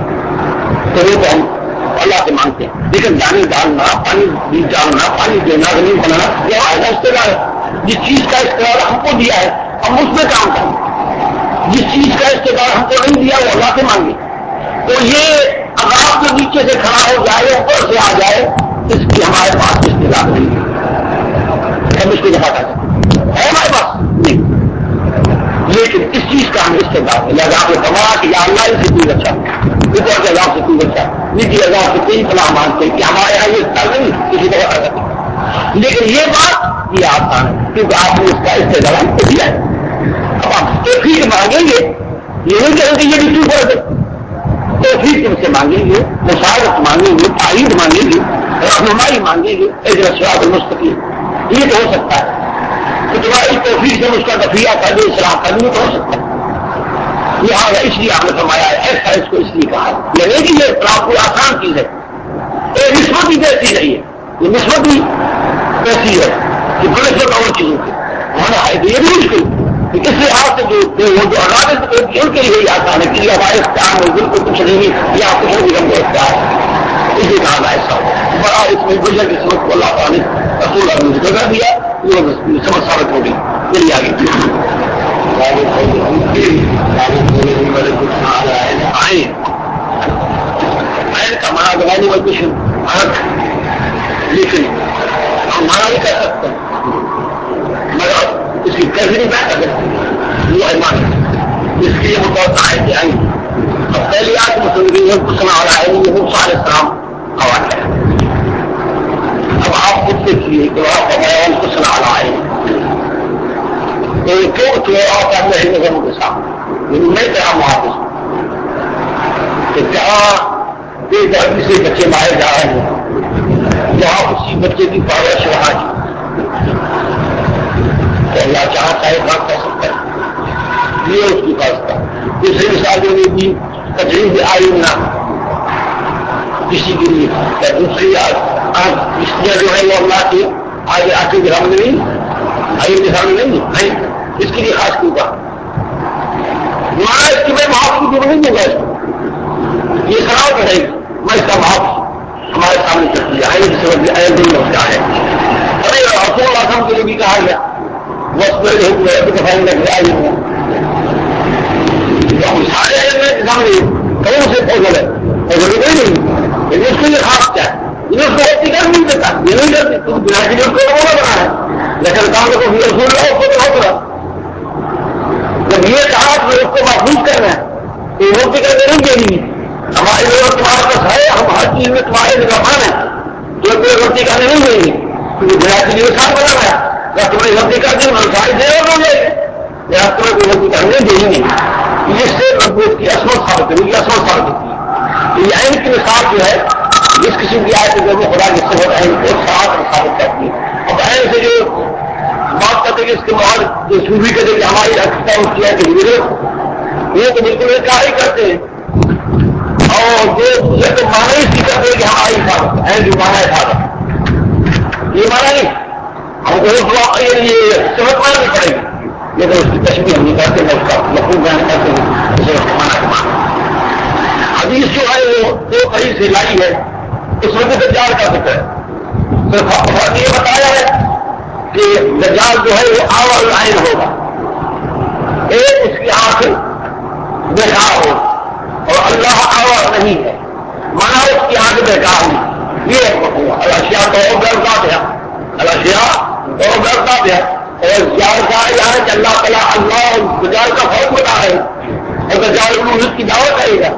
تو وہ تو ہم اللہ سے مانگتے ہیں لیکن دانی ڈالنا پانی بیج ڈالنا پانی دینا زمین بنانا یہ ہمارا استعداد ہے جس چیز کا استعداد ہم کو دیا ہے ہم اس میں کام کریں جس چیز کا استعداد ہم کو نہیں دیا وہ اللہ سے مانگے تو یہ عذاب کے نیچے سے کھڑا ہو جائے اوپر سے آ جائے اس کی ہمارے پاس استعداد نہیں ہے ہم اس کو دفاع کر سکتے ہے ہمارے پاس نہیں لیکن اس چیز کا ہم استعداد ہے لہٰذا آپ نے فرمایا کہ یا اللہ اس سے کوئی بچا اوپر کے عذاب سے کوئی بچا نیچے عذاب سے کوئی فلاح مانگتے کہ ہمارے یہاں یہ استعداد نہیں کسی طرح کر سکتے لیکن یہ بات یہ آسان ہے کیونکہ آپ نے اس کا استعداد ہم کو دیا ہے اب آپ توفیق مانگیں گے یہ نہیں کہیں گے یہ بھی کیوں کر دے توفیق تم سے مانگیں گے مشاورت مانگیں گے تائید مانگیں گے رہنمائی مانگیں گے اجر صراط المستقیم یہ تو ہو سکتا ہے کہ تمہاری توفیق سے اس کا دفیہ کر دے اصلاح کر دے تو ہو سکتا ہے لہٰذا اس لیے آپ نے فرمایا ہے ایسا اس کو اس لیے کہا یہ نہیں کہ یہ اصلاح کوئی آسان چیز ہے یہ نسبت ہی کیسی ہے یہ نسبت ہی کیسی ہے کہ بڑے نسبت اور چیزوں کی ہونا ہے تو یہ بھی مشکل اس لحاظ سے جو عدالت ان کے لیے آسان ہے کہ یہ ہمارے اختیار میں بالکل کچھ نہیں یا کچھ بھی ہم کو اختیار ہے اس لیے کہا ایسا بڑا اس میں گزر کی سمجھ کو اللہ تعالیٰ نے رسول اللہ نے جگہ دیا وہ سمجھ ثابت ہو گئی چلیے آگے کا مانا دبانے میں کچھ حق لیکن ہم مانا نہیں کر سکتے مگر اس کی کیسے نہ کر سکتے وہ ایمان اس کے لیے متوقع ہے کہ آئیں اب پہلی آج مسلم کو سنا رہا ہے یہ وہ سارے سلام حوالہ ہے اب آپ خود سے کیے کہ آپ بیان کو سنا رہا ہے تو آپ اپنے نظروں کے سامنے میں کیا محافظ کہ جہاں بے دردی سے بچے مارے جا رہے ہیں جہاں اسی بچے کی پرورش وہاں کی تو اللہ چاہتا ہے بات کر سکتا ہے یہ اس کی بات کا دوسری مثالوں میں بھی تجریب آئی نہ کسی کے لیے یا دوسری اس لیے جو ہے وہ اللہ کے آگے آخری کے سامنے نہیں آگے کے سامنے نہیں اس کے لیے خاص کیوں کہا ہمارا اس کی میں محافظ کی ضرورت نہیں ہے یہ خراب رہے گی میں اس کا محافظ ہمارے سامنے چلتی ہے دن ہوتا ہے ارے رسول اعظم کے لیے بھی کہا گیا دفاعی لگ آئی ہوں سارے سامنے کہوں سے فوجل ہے فوجل کوئی نہیں لیکن اس کے لیے خاص کیا ہے اس کو ہوتی کر نہیں دیتا یہ نہیں کرتی تم بنا کے اس کو بنا ہے لیکن کام کو رسول رہا خود ہو رہا جب یہ کہا تو اس کو محفوظ کرنا ہے تو ہوتی کر کے نہیں دینی ہماری ضرورت تمہارے پاس ہے ہم ہر چیز میں تمہارے نگران ہیں جو کوئی غلطی کرنے نہیں دیں گے کیونکہ بنا کے لیے ساتھ بنا ہے اگر تم نے غلطی کر دی ہم ساری دیر ہو جائے گی یا تمہیں کوئی غلطی کرنے دیں گے اس سے مضبوط کی عصمت ثابت کریں گی عصمت ثابت ہوتی ہے یہ عین کی مثال جو ہے جس قسم کی آئے تو جو خدا کی صفت عین کو صاف ثابت کرتی ہے اب عین سے جو بات کرتے کہ اس کے بعد جو صوفی کہتے کہ ہماری حقیقت اس کی ہے کہ وہ تو بالکل انکار ہی کرتے ہیں اور جو یہ تو مانا ہی سیکھا دے کہ ہماری حفاظت ہے جو مانا حفاظت یہ مانا نہیں ہم کو سمجھنا نہیں پڑے گی یہ تو اس کی تشریح ہم نہیں کرتے میں اس کا مفہوم بیان کرتے ہیں اسے مانا کے مانا حدیث جو ہے وہ دو کہیں سے لائی ہے اس وقت دجال کا ذکر ہے صرف یہ بتایا ہے کہ دجال جو ہے وہ آور لائن ہوگا ایک اس کی آنکھ بیکار ہو اور اللہ آور نہیں ہے مانا اس کی آنکھ بیکار نہیں یہ الاشیاء تو غلط ہے الاشیاء تو غلط ہے اور دجال کا یہاں کہ اللہ تعالیٰ اللہ دجال کا فرق بتا رہے ہیں اور دجال اس کی دعوت کرے گا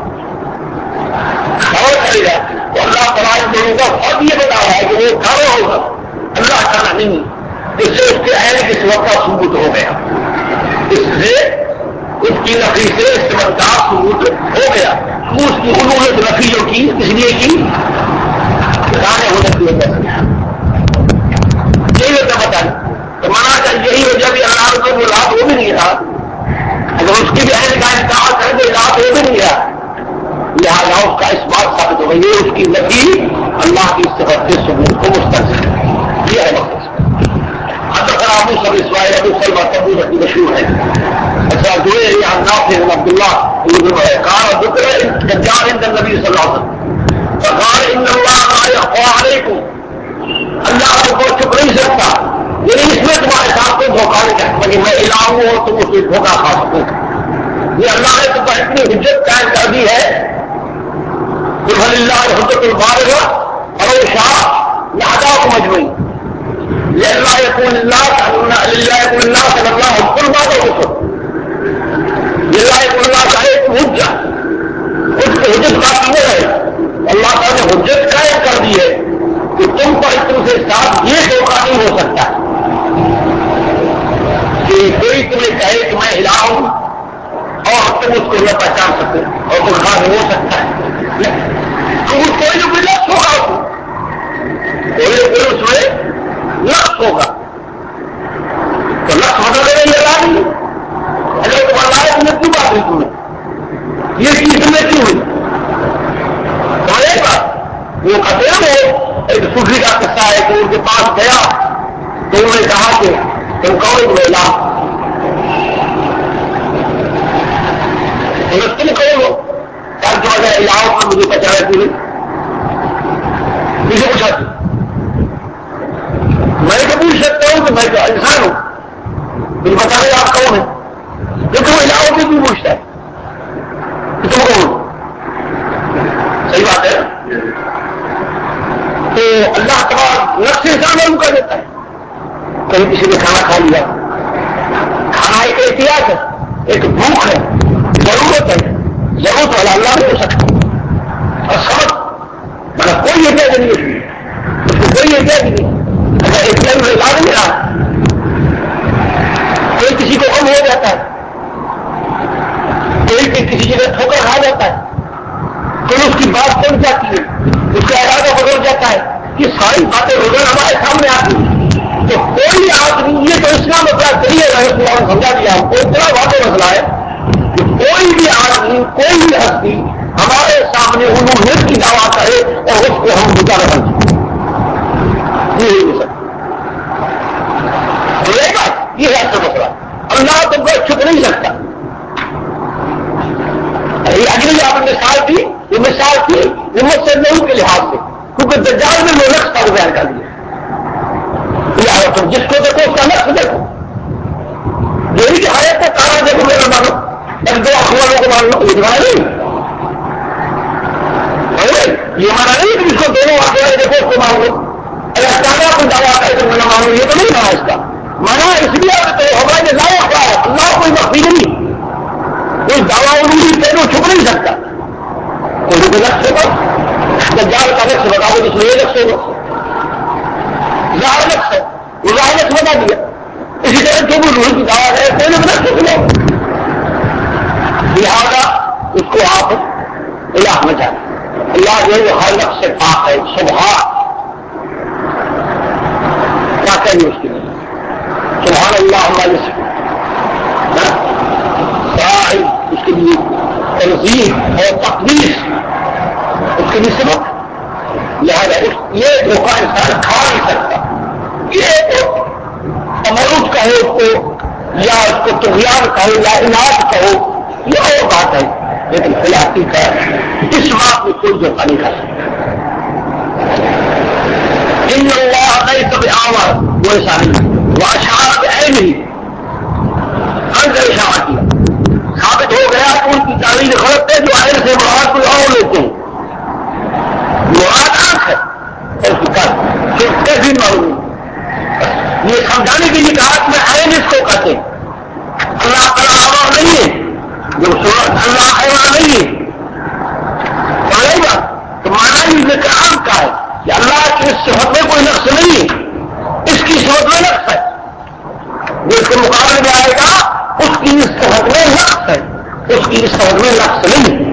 کرے گا تو اللہ تعالیٰ دونوں کا فرق یہ بتا رہا ہے کہ وہ کھڑا ہوگا اللہ تعالیٰ نہیں اس سے اس کے اہل کی سبب کا ثبوت ہو گیا اس سے اس کی نفی سے سبب کا ثبوت ہو گیا اس کی انہوں نفی جو کی اس لیے کی گانے ہونے کی وجہ سے یہی وجہ بتائی تو مانا کر یہی وجہ بھی اللہ کو وہ رات وہ بھی نہیں رہا اگر اس کی بھی اہل کا انتظار کر دے رات وہ بھی نہیں رہا لہٰذا اس کا اس بات ثابت ہو گئی اس کی نفی اللہ کی صفت کے ثبوت کو مستلزم ہے یہ ہے مقصد ابو سب اسماعیل ابو سلمہ تبوذ کی مشہور ہے اچھا جو ہے نافع عبد اللہ قال ذکر دجال عند النبي صلی اللہ علیہ وسلم فقال ان الله لا يخفى عليكم اللہ کو چھپ نہیں سکتا یعنی اس میں تمہارے ساتھ کو دھوکہ نہیں کرتا کہ میں الہ ہوں اور تم اس میں دھوکہ کھا سکو یہ اللہ نے تم پر اتنی حجت قائم کر دی ہے کہ اللہ حجت البالغہ اور شاہ لہذا مجموعی للہ يكون الناس صلی اللہ كل ما ذكر للہ يكون الناس عليكم حجة اس کی حجت باقی نہ رہے اللہ تعالیٰ نے حجت قائم کر دی ہے کہ تم پر تم سے ساتھ یہ دھوکہ نہیں ہو سکتا کہ کوئی تمہیں کہے کہ میں الہ ہوں اور تم اس کو نہ پہچان سکتے اور دھوکہ نہیں ہو سکتا ہے تو کوئی جو لفظ ہوگا کوئی اس میں لفظ ہوگا تو لفظ بدلنے میں یہ لا نہیں اگر تم اللہ تم نے کیوں بات ہوئی تمہیں یہ چیز تمہیں کیوں ہوئی تمہارے بات وہ کہتے ہیں وہ ایک صوفی کا قصہ ہے کہ ان کے پاس گیا تو انہوں نے کہا کہ تم کون ہو لا تم کون ہو کر جو اگر علاؤ پر مجھے پہچانا کیوں نہیں مجھے پوچھا میں تو پوچھ سکتا ہوں کہ میں تو انسان ہوں تم بتا رہے آپ کون ہیں کہ تم علاؤ کی کیوں پوچھتا ہے کہ تم کون ہو صحیح بات ہے تو اللہ تعالیٰ نفس انسان معلوم کر دیتا ہے کہیں کسی نے کھانا کھا لیا کھانا ایک احتیاط ہے ایک بھوک ہے ضرورت ہے ضرورت والا اللہ نہیں ہو سکتا اور سمجھ مطلب کوئی احتیاط نہیں ہے اس کو کوئی احتیاط نہیں اگر احتیاط میں علاج نہیں رہا کوئی کسی کو غم ہو جاتا ہے کوئی کسی جگہ ٹھوکر کھا جاتا ہے کوئی اس کی بات پڑ جاتی ہے اس کا ارادہ بدل جاتا ہے یہ ساری باتیں روزانہ ہمارے سامنے آتی ہیں تو کوئی آدمی یہ تو اس کا مسئلہ کریے گا سمجھا دیا ہم کو اتنا واضح مسئلہ ہے کہ کوئی بھی آدمی کوئی بھی ہستی ہمارے سامنے الوہیت کی دعویٰ کرے اور اس کو ہم بتا رہے یہ ہے اصل مسئلہ اللہ تم کو چھپ نہیں سکتا اگلی آپ نے مثال دی یہ مثال تھی امت سے لوگوں کے لحاظ سے کیونکہ دجال میں وہ نقص کا بیان کر دیا تم جس کو دیکھو اس کا نقص دیکھو یہی کہ حیات کا کارا دیکھو میرا مانو بس دو اخباروں کو مان لو یہ تمہارا نہیں یہ ہمارا نہیں کہ جس کو دونوں اخبار دیکھو اس کو مان لو اگر کانا کوئی دعویٰ کرے تو میرا مانو یہ تو نہیں مانا اس کا مانا اس لیے تو ہمارے لا اخبار اللہ کوئی وقت نہیں کوئی دعویٰ انہوں نے چھپ نہیں سکتا کوئی بھی لفظ ہوگا دجال کا لفظ بتا دو اس میں یہ لفظ ہوگا ظاہر لفظ ہے وہ ظاہر لفظ بتا دیا اسی طرح جو بھی روح کی دعویٰ ہے کوئی نہ لفظ سنو لہٰذا اس کو آپ الہ میں جائیں اللہ جو ہے ہر لفظ سے پاک ہے سبحان کیا کہیں اس کے لیے سبحان اللہ ہمارے اس کے لیے تنظیم اور تقدیس کی بھی سبب لہٰذا یہ دھوکہ انسان کھا نہیں سکتا. یہ تو تمرد کہو اس کو یا اس کو طغیان کہو یا اناج کہو یہ اور بات ہے, لیکن فی الحقیقت اس بات میں کوئی دھوکہ نہیں کھا سکتا. ان اللہ نہیں سب آور وہ ایسا نہیں وہ اشارت ہے نہیں ہر جگہ اشارہ کیا ثابت ہو گیا کہ ان کی تعلیم غلط ہے. جو آئر سے مراد کوئی اور لیتے ہیں مراد آنکھ ہے اور اس کا پھر بھی معلوم یہ سمجھانے کے لیے کہا کہ میں عین اس کو کہتے ہیں. اللہ تعالیٰ آواز نہیں ہے جو اللہ ایوان نہیں ہے پڑے گا تو مانا ہی ذکر عام کا ہے کہ اللہ کی اس صفت میں کوئی نقص نہیں ہے, اس کی صفت میں نقص ہے. جو اس کے مقابلے میں آئے گا اس کی اس صفت میں نقص ہے, اس کی اس صفت میں نقص نہیں ہے.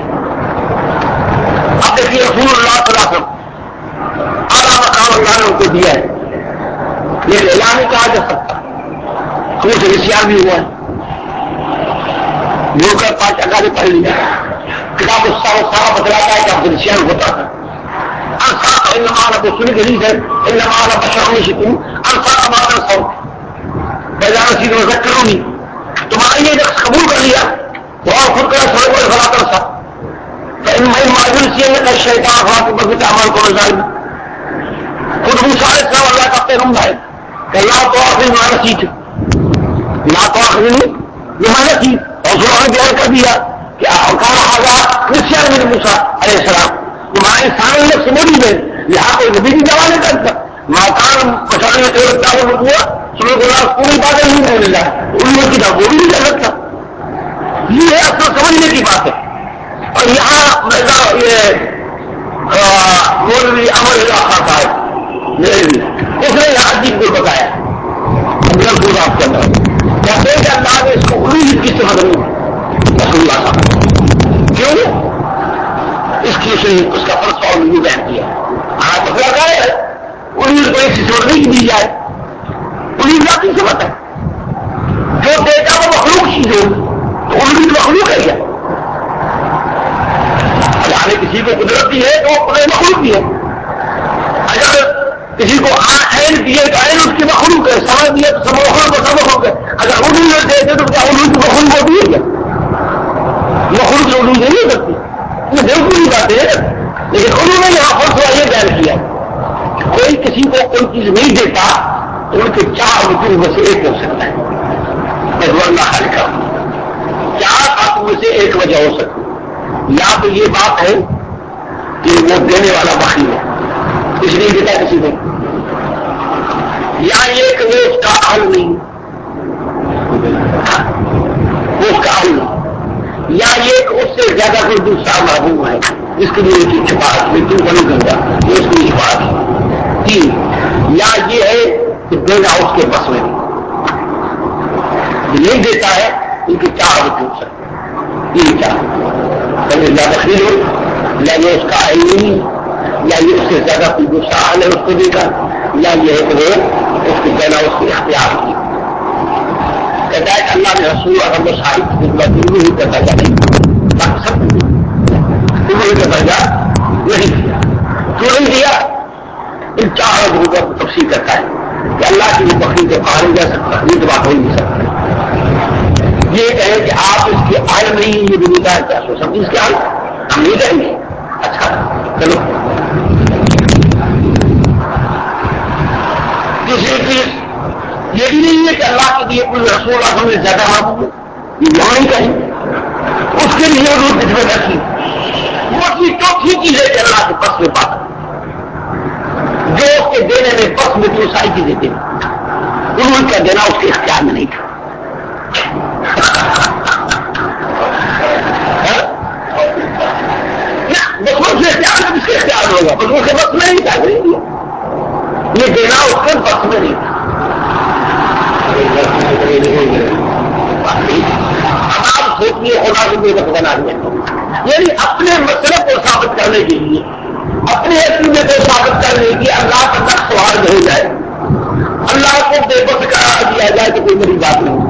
اب دیکھیے رسول اللہ صلی اللہ علیہ وسلم اعلیٰ مقام اللہ نے ان کو دیا ہے لیکن اعلان نہیں کہا جا سکتا. خود سے نسیان بھی ہوا ہے جو کر 5 اگانے پڑھ لیا کتاب اس سارا بتلاتا ہے کہ آپ سے نسیان ہوتا ہے. سنی گریز ہے رسید وزت کروں گی تمہارا یہ نقص قبول کر لیا تو اور خود کرا تھوڑے بڑے بڑا کر سا معذور سی ہے شیطان خواہ کے بدلے عمل کو نظر خود مسائل صاحب اللہ کا پیغمبر ہے کہ اللہ تو آخری مانا چیز اللہ تو آخری نہیں یہ مانا چیز اور سنوں نے بیان کر دیا کہ کہا آزاد نسیان میرے موسیٰ علیہ السلام تمہارے انسان لوگ سمجھ گئے یہاں کوئی نبی کی دعا نہیں کرتا ماکان بچانے کے دعوت ہوا سنو گلا پوری باتیں نہیں مل رہا ان کی دعوت بھی نہیں کر سکتا. یہ اصل سمجھنے کی بات ہے. اور یہاں یہ مولوی امر اللہ خان صاحب اس نے یہاں عجیب کو بتایا بالکل آپ کے اندر کہتے ہیں کہ اللہ نے اس کو انہیں کی سے بدل رسول اللہ صاحب کیوں اس کی اس کا فرض اور نہیں بیان کیا. آپ مسئلہ کیا ہے انہیں کو ایک سیسوڑ نہیں دی جائے انہیں ذاتی سے بتا جو دیتا وہ مخلوق چیز ہو تو انہیں مخلوق ہے کیا اللہ نے کسی کو قدرت دی ہے تو وہ قدرت مخلوق دی ہے. اگر کسی کو عین دیے تو عین اس کی مخلوق ہے سمجھ دیا تو سب مخلوق کو سب مخلوق ہے. اگر انہیں دیتے تو کیا انہیں کی مخلوق ہوتی ہے کیا مخلوق سے انہیں نہیں ہو سکتی یہ بالکل ہی بات ہے. لیکن انہوں نے یہاں پر تھوڑا یہ بیان کیا کوئی کسی کو کوئی چیز نہیں دیتا تو ان کے 4 وجوہ میں سے ایک ہو سکتا ہے. اللہ حل کا 4 باتوں میں سے ایک وجہ ہو سکتی یا تو یہ بات ہے کہ وہ دینے والا بخیل ہے اس لیے دیتا کسی کو یا یہ کہ وہ اس کا حل نہیں وہ اس کا حل نہیں یا یہ کہ اس سے زیادہ کوئی دوسرا محبوب ہے جس کے لیے کی چھپاہٹ میں کیوں بنی کرتا یہ اس کی چھپاہٹ ہے. 3 یا یہ ہے کہ دینا اس کے بس میں نہیں دیتا ہے ان کی 4 وجوہ ہو سکتے ہیں. یہ 4 یا بخیل ہو یا یہ اس کا عین نہیں یا یہ اس سے زیادہ کوئی دوسرا حل ہے اس کو دے گا یا یہ ہے کہ وہ اس کو دینا اس کے اختیار کی کہتا ہے کہ اللہ نے رسول اگر وہ صاحب کی خدمت ہی کرتا کیا نہیں سب کا درجہ نہیں دیا کیوں نہیں دیا ان 4 وجوہوں کا تفصیل کرتا ہے کہ اللہ کی بخری کے باہر نہیں جا سکتا یہ تو بات ہو نہیں سکتا. یہ کہیں کہ آپ اس کے عالم نہیں یہ بھی نہیں کیا سو سکتے اس کے عالم ہم نہیں کہیں گے. اچھا چلو دوسری چیز یہ بھی نہیں ہے کہ اللہ کے لیے کوئی رسول اللہ میں زیادہ محبوب یہ یہاں نہیں کہیں اس کے لیے روح میں رکھی وہ چیز چوتھی چیز ہے کہ اللہ کے بس میں پاتا جو اس کے دینے میں بس میں جو ساری چیزیں دیتے انہوں کا دینا اس کے اختیار میں نہیں تھا. بس سے اختیار میں اس کے اختیار ہوگا بس اس کے بس میں نہیں تھا یہ دینا اس کے بس میں نہیں تھا. اب آپ سوچیے خدا سے کوئی بنا دیا یعنی اپنے مسئلے کو ثابت کرنے کے لیے اپنے عقیدے کو ثابت کرنے کی اللہ کا نقص سوال ہو جائے اللہ کو بے بس قرار دیا جائے تو کوئی بڑی بات نہیں.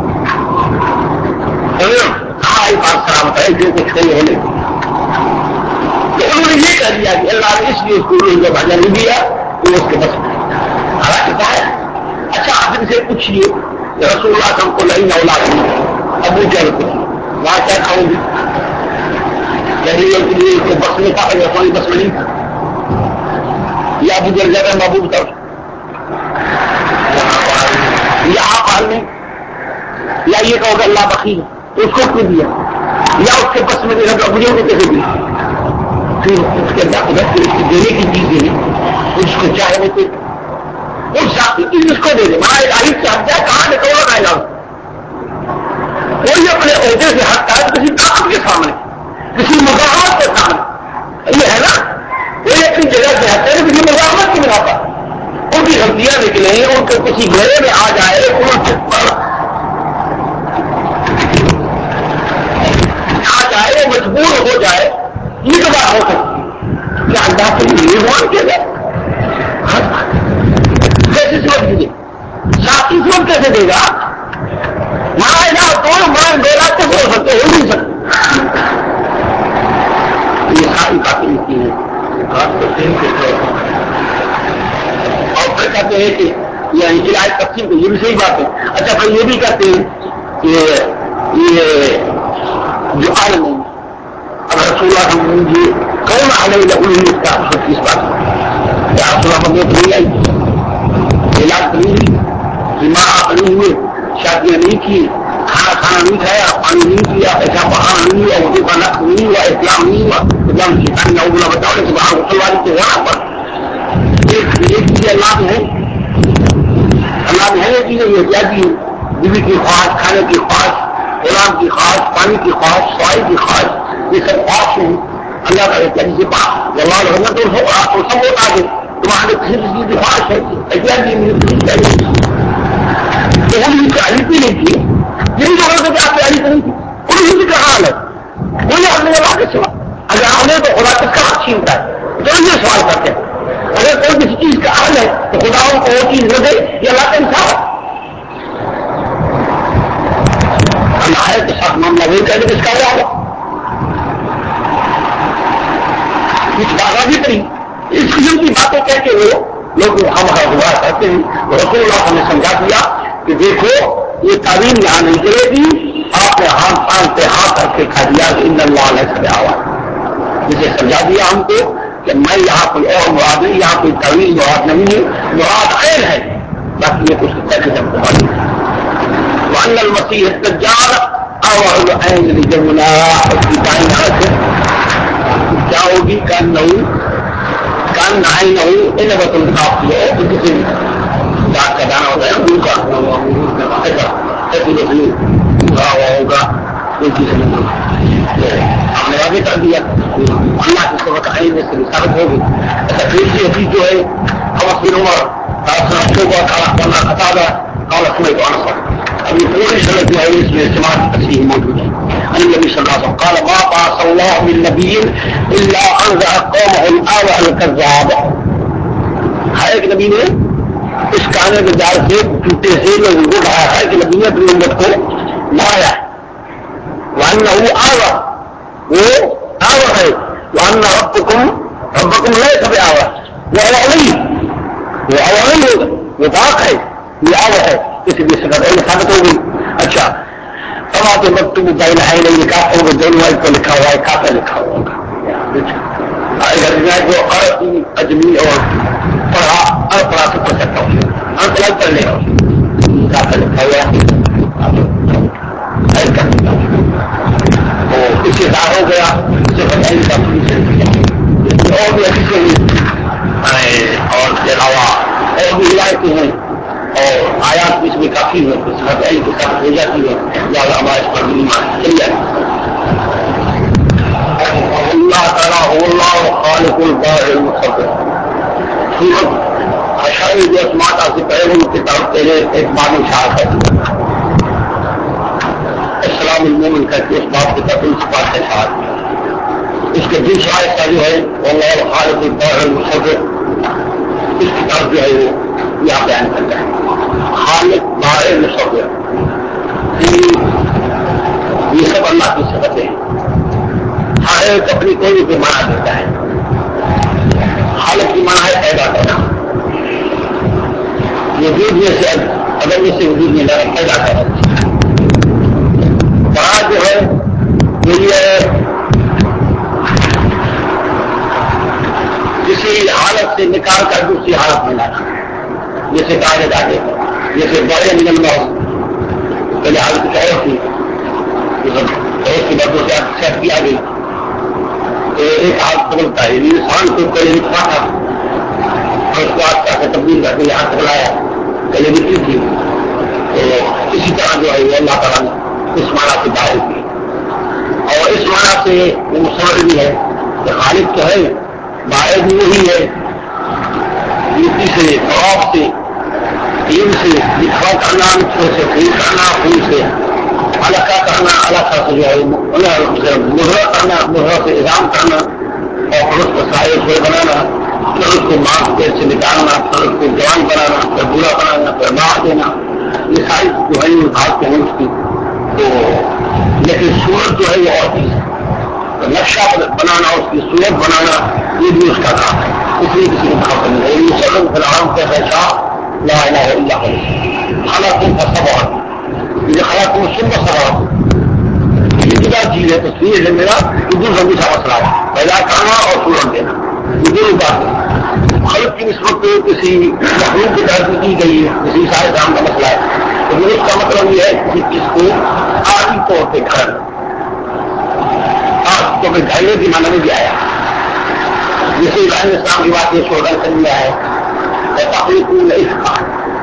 ہماری بات سلامت ہے جو کچھ ہونے تو انہوں نے یہ کہہ دیا کہ اللہ اس لیے اس کو روز بھاجا نہیں دیا وہ اس کے بس میں حالانکہ ہے. اچھا آپ ان سے پوچھیے رسول اللہ ہم کو نہیں اولاد نہیں ابو جہل کو وہاں کیا کھاؤں گی کے لیے اس کو بس میں تھا رسوئی بس میں نہیں تھا یا ابو جہل زیادہ محبوب تھا یا آپ حال میں یا یہ کہو کہ اللہ بخیل تو اس کو کیوں دیا یا اس کے بس میں دینا تو ابو جہل کو کیسے دیا پھر اس کے بعد دینے کی چیز دے اس کو چاہے وہ کوئی اس چیز اس کو دے دے وہاں الہی سے ہم کیا کہاں نے کہو لگائے گا کوئی اپنے عہدے سے ہٹتا ہے کسی طاقت کے سامنے کسی مزاحمت کے سامنے یہ ہے نا کوئی اپنی جگہ سے ہٹتا ہے کسی مزاحمت کی بنا پر ان کی غلطیاں نکلیں ان کو کسی گھرے میں آ جائے ان پر آ جائے مجبور ہو جائے یہ بات ہو سکتی کیا اللہ کے لیے مان کیا جائے کیسے سمجھ لیجیے ساتھی سمجھ کیسے دے گا مانا دونوں مان ڈولا تو ہو سکتے ہو نہیں سکتے یہ ساری باتیں کی ہیں اور پھر کہتے ہیں کہ یہ انقلاب تقسیم کو یہ بھی صحیح بات ہے. اچھا پھر یہ بھی کہتے ہیں کہ یہ جو عالم ہے اگر رسول اللہ ہم یہ کون عالم لگی اس کا کس بات کیا آپ صلاح میں نہیں آئی علاج نہیں بیمار نہیں ہوئے شادیاں نہیں کی کھانا نہیں کھایا پانی نہیں پیا ایسا بہانا نہیں ہوا اردو کا نقص نہیں ہوا اسلام نہیں ہوا اسلام شیطان نعوذ بتاؤ کہ باہر مسلمان کے وہاں پر ایک چیز اللہ میں ہے اللہ میں ہے یہ چیزیں یہ کیا کی بیوی کی خواہش کھانے کی خواہش غلام کی خواہش پانی کی خواہش سوائی کی خواہش یہ سب خواہش ہیں اللہ کا ایک سے پاس جوال ہوگا تو سب ہوتا ہے تمہارے کسی چیز کی خواہش ہے تیاری بھی نہیں تھی یہی جگہ سے کیا تیاری کریں تھی انہیں بھی کہا حال ہے کوئی ہم نے اللہ کے سوا اگر ہم نے تو خدا کس کا حق چھینتا ہے تو یہ سوال کرتے ہیں اگر کوئی کسی چیز کا حل ہے تو خدا ان کو وہ چیز نہ دے یہ اللہ کا انصاف ہے اللہ ہے تو ساتھ معاملہ وہی کہہ دے کس کا ہوا ہے کچھ بازا بھی کری اس قسم کی باتیں کہہ کے وہ لوگ ہم ہوا کرتے ہیں رسول اللہ نے سمجھا دیا کہ دیکھو یہ تعلیم یہاں نہیں کرے گی آپ نے ہاتھ پان پہ ہاتھ رکھ کے کھا دیا کہ ان اللہ علیہ سے آواز جسے سمجھا دیا ہم کو کہ میں یہاں کوئی اور مراد نہیں یہاں کوئی تعلیم مراد نہیں ہے مراد خیر ہے باقی یہ کچھ طرح جب معلوم ہے وان المسیح الدجال اور عین جمنا کی کائنات کیا ہوگی کان نہائی نہ ہو ان وطن صاف کیا ہے کسی دانت کا دانا ہوتا ہے دور کا ہوگا کوئی چیز نہیں ہم نے واضح کر دیا اللہ کی صبح آئیں سے ثابت ہوگی تقریب کی حقیق جو ہے ہم اپنی عمر خطاب اور اپنے کو آنسر ابھی پوری صنعت جو ہے اس میں استعمال تصریح موجود ہے النبي صلى الله عليه وسلم قال ما بعث الله من نبي الا انذر قومه الاول الكذاب ہر ایک نبی نے اس کانے کے جال سے ٹوٹے سے لوگوں کو ڈھایا ہے کہ نبی نے اپنی امت کو لایا وانه آوا وہ آوا ہے وان ربكم ليس بآوا وہ علي وہ علي ہوگا وہ پاک ہے یہ آوا ہے اس لیے ثابت ہو گئی. اچھا تمام مکتوب بین ہے نہیں کافر میں دونوں وائی کو لکھا ہوا ہے کافر لکھا ہوا ہوگا اگر جو اجمی اور پڑھا اور پڑھا تو پڑھ سکتا ہوں پڑھائی کر لے گا کافر لکھا ہوا تو اس سے ظاہر ہو گیا اور بھی اچھی اور اس کے علاوہ اور بھی ہدایتیں ہیں اور آیات بھی اس میں کافی ہے اس میں کے ساتھ ہو جاتی ہے لہٰذا ہمارے اس پر ایمان چل جائے اللہ تعالیٰ اللہ خالق البارئ المصور سورت اشعری جو ماتا سے پہلے کی طرف پہلے ایک بانی شاہ ہے السلام المومن کا اس بات کی طرف اس بات کے ساتھ اس کے دوسرا حصہ جو ہے اللہ خالق البارئ المصور اس کی طرف جو ہے وہ یہاں بیان کرتا ہے خالق بارئ مصور یہ سب اللہ کی صفت ہے ہر ایک اپنی کوئی بھی مانا دیتا ہے دنیا سے اگر اس سے وجود میں رکھا جاتا ہے. وہاں جو ہے یہ کسی حالت سے نکال کر دوسری حالت میں لانا, جیسے کہا جاتا ہے جیسے بڑے نگل میں پہلے حالت کچھ اور تھی, بہت سی باتوں سے سیٹ کیا گئی تو ایک حالت بدلتا ہے. انسان کو پہلے لکھا تھا اور اس کو آج کا تبدیل کر کے یہاں تک لایا, پہلے لکھی تھی. تو اسی طرح جو ہے وہ اللہ تعالیٰ نے اس معنی سے ظاہر کی, اور اس معنی سے وہ مصور بھی ہے کہ خالق تو ہے, باعث بھی وہی ہے, مٹی سے, خواب سے, علم سے, لکھا کرنا, مٹھوں سے خون کرنا, خون سے علاقہ کرنا, علاقہ سے جو ہے مہرہ کرنا, مہرہ سے اظام کرنا, اور پھر اس کو سائے سے بنانا, پھر اس کو ماں کے پیٹ سے نکالنا, پھر اس کو جوان بنانا, پھر برا بنانا, پھر باہر دینا, یہ ساری جو ہے وہ بھاگتے ہیں اس کی. تو لیکن صورت جو ہے وہ اور چیز ہے, نقشہ بنانا, اس کی صورت بنانا, یہ بھی اس کا کام ہے. اس لیے کسی کو خبر نہیں ہے. مسلم فی الحال کے پیشہ لا الہ الا اللہ خالق کا سبب, یہ خالق مسلم کا سبب یہ جدا چیز ہے. تصویر ہے میرا یہ دوسرا دوسرا مسئلہ ہے, پیدا کرنا اور صورت دینا, یہ دونوں بات ہے. خلق کی نسبت کسی مخلوق کی طرف کی گئی ہے, کسی سارے کام کا مسئلہ ہے. تو اس کا مطلب یہ ہے کہ اس کو عارضی طور پہ گھر تو میں گھرنے کی معنی میں بھی آیا, جسے ابراہیم اسلام کی بات یہ شوگر کر لیا ہے تقریب اس کا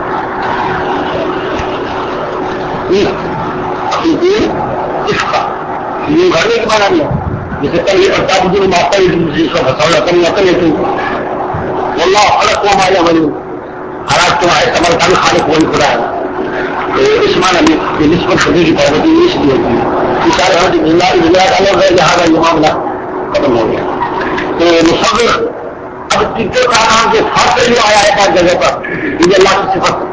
یہ گھرنے کی معنی نہیں ہے. جیسے کل یہ پڑتا بدھ ماتا کرے تو اللہ خلق کو مایا بنو حالات تمہارے کمر کا بھی خالق وہی خدا ہے. تو اس معنی میں یہ نسبت خدی کی پابندی اس لیے ہوتی ہے. الگ ہے جہاں کا یہ معاملہ ختم ہو گیا. تو مصور اب تیسرے کا نام جو فاصل جو آیا ہے پانچ جگہ پر, یہ اللہ کی صفت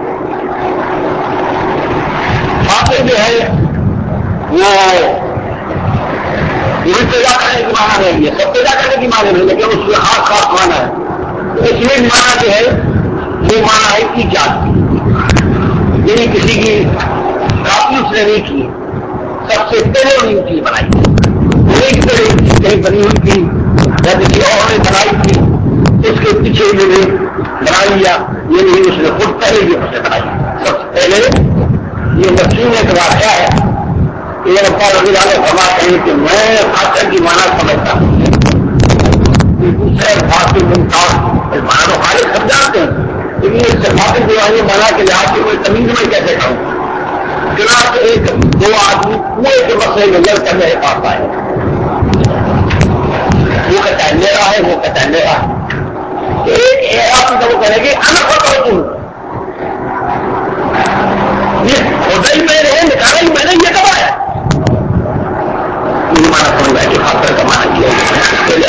فاصل جو ہے وہ پیدا کرنے کی معنی نہیں ہے, سب پیدا کرنے کی معنی نہیں, لیکن اس میں خاص خاص معنی ہے. تو اس میں معنی جو ہے وہ معنی ہے ایجاد, یعنی کسی کی کافی اس نے نہیں کی, سب سے پہلے انہیں چیز بنائی, ایک سے ایک چیز کہیں بنی ہوئی تھی یا کسی اور نے بنائی تھی, اس کے پیچھے انہوں نے بنا لیا, یہ نہیں اس نے خود پہلے بھی اسے بنائی. سب سے پہلے یہ مسلم ایک واقعہ ہے, یہ ربا رضی اللہ نے فرماتے ہیں کہ میں فاصل کی معنی سمجھتا ہوں, دوسرے فاصل ممتاز معنی تو خالق سب جانتے ہیں, لیکن اس سے فاصل جو ہے مانا کے لحاظ سے کوئی تمیز میں کیسے کروں. چنانچہ ایک دو آدمی کنویں کے مسئلے میں لڑ کر میرے پاس آئے, وہ کہتا ہے میرا ہے, وہ کہتا ہے میرا ہے. ایک آدمی کا وہ کہنے کہ انا پتا تم یہ ہوتا ہی میں نے نکالا ہی میں نے یہ کب آیا, یہ مانا سمجھ رہا کہ خاص کا مانا کیا پہلے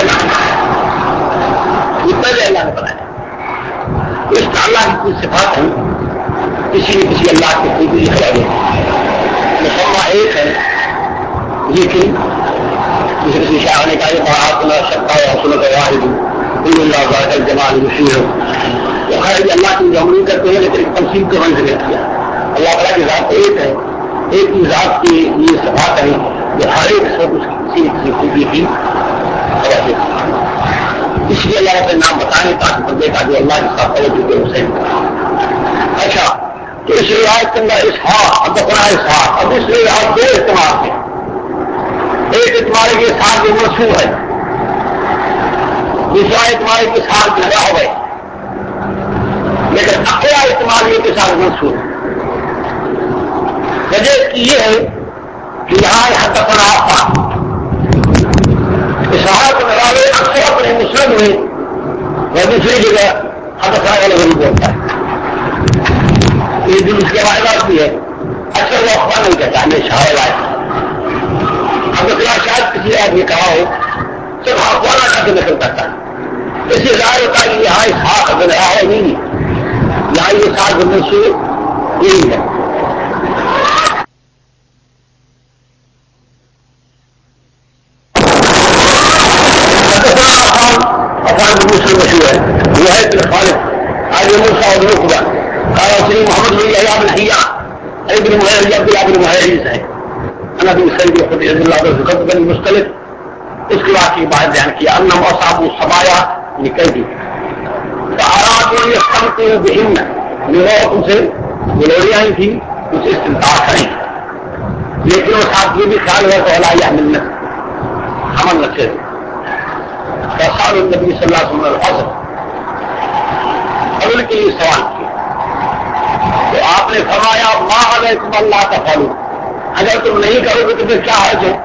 اللہ نے بنایا. اس کا اللہ کی کچھ صفات ہیں, کسی نے کسی اللہ کے خوبی دکھلا دے, مسلمان ایک ہے, لیکن جسے کسی شاہ نے کہا یہ بہت اپنا شکا ہے حسن کا واحد اللہ ذات الجمال مشیر, وہ خیر اللہ کی جمعی کرتے ہیں لیکن تمثیل کے من ذکر کیا. اللہ تعالیٰ کی ذات ایک ہے, ایک ہی ذات کی یہ صفات ہے جو ہر ایک سے کسی نہ کسی خوبی کی خبر. اس لیے اللہ اپنے نام بتانے تاکہ بندے کا جو اللہ کے ساتھ توجہ دے حسین. اچھا تو اس روایت کے اندر اسحاق اب اپنا اسحاق, اب اس لیے آپ دو اعتماد ہیں. ایک اعتماد کے ساتھ جو منصوب ہے, دوسرا اعتماد کے ساتھ جو ہو گئے, لیکن اپنا اعتماد کے ساتھ منصوب ہے. وجہ اس کی یہ ہے کہ یہاں حد اپنا آپ اسحاق نوالے اکثر اپنے مسلم میں وہ دوسری جگہ حد اپنا والا نہیں بولتا ہے. یہ دن اس کے بعد بھی ہے, اکثر وہ افواہ نہیں کہتا ہمیں شاہ لائے. اب اتنا شاید کسی آدمی کہا ہو صرف افواہ کا نقل کرتا ہے. اس سے ظاہر ہوتا ہے کہ یہاں اسحاق اگر ہے نہیں, یہاں یہ ساتھ منصوب یہی ہے. مسلم مشہور ہے وہ ہے خالق آج موسیٰ اور نقبہ سری محمد بن یحییٰ بن حیّا ابن محیریز عبداللہ بن محیریز ہے نبی سید رضی اللہ عنہ بن مختلف اس کے بعد کی بات بیان کیا انہم اصحاب الصبایا نکل دی فارادوا یستمتعوا بہن ان سے گلوریاں ہی تھی اسے استمتاع کریں لیکن وہ ساتھ یہ بھی خیال ہے تو اللہ یحملن حمل رکھے فسال النبی صلی اللہ علیہ وسلم الحضر حضر کے لیے سوال کیا تو آپ نے فرمایا ما علیکم اللہ تفعلوا اگر تم نہیں کرو گے تو پھر کیا حرج ہے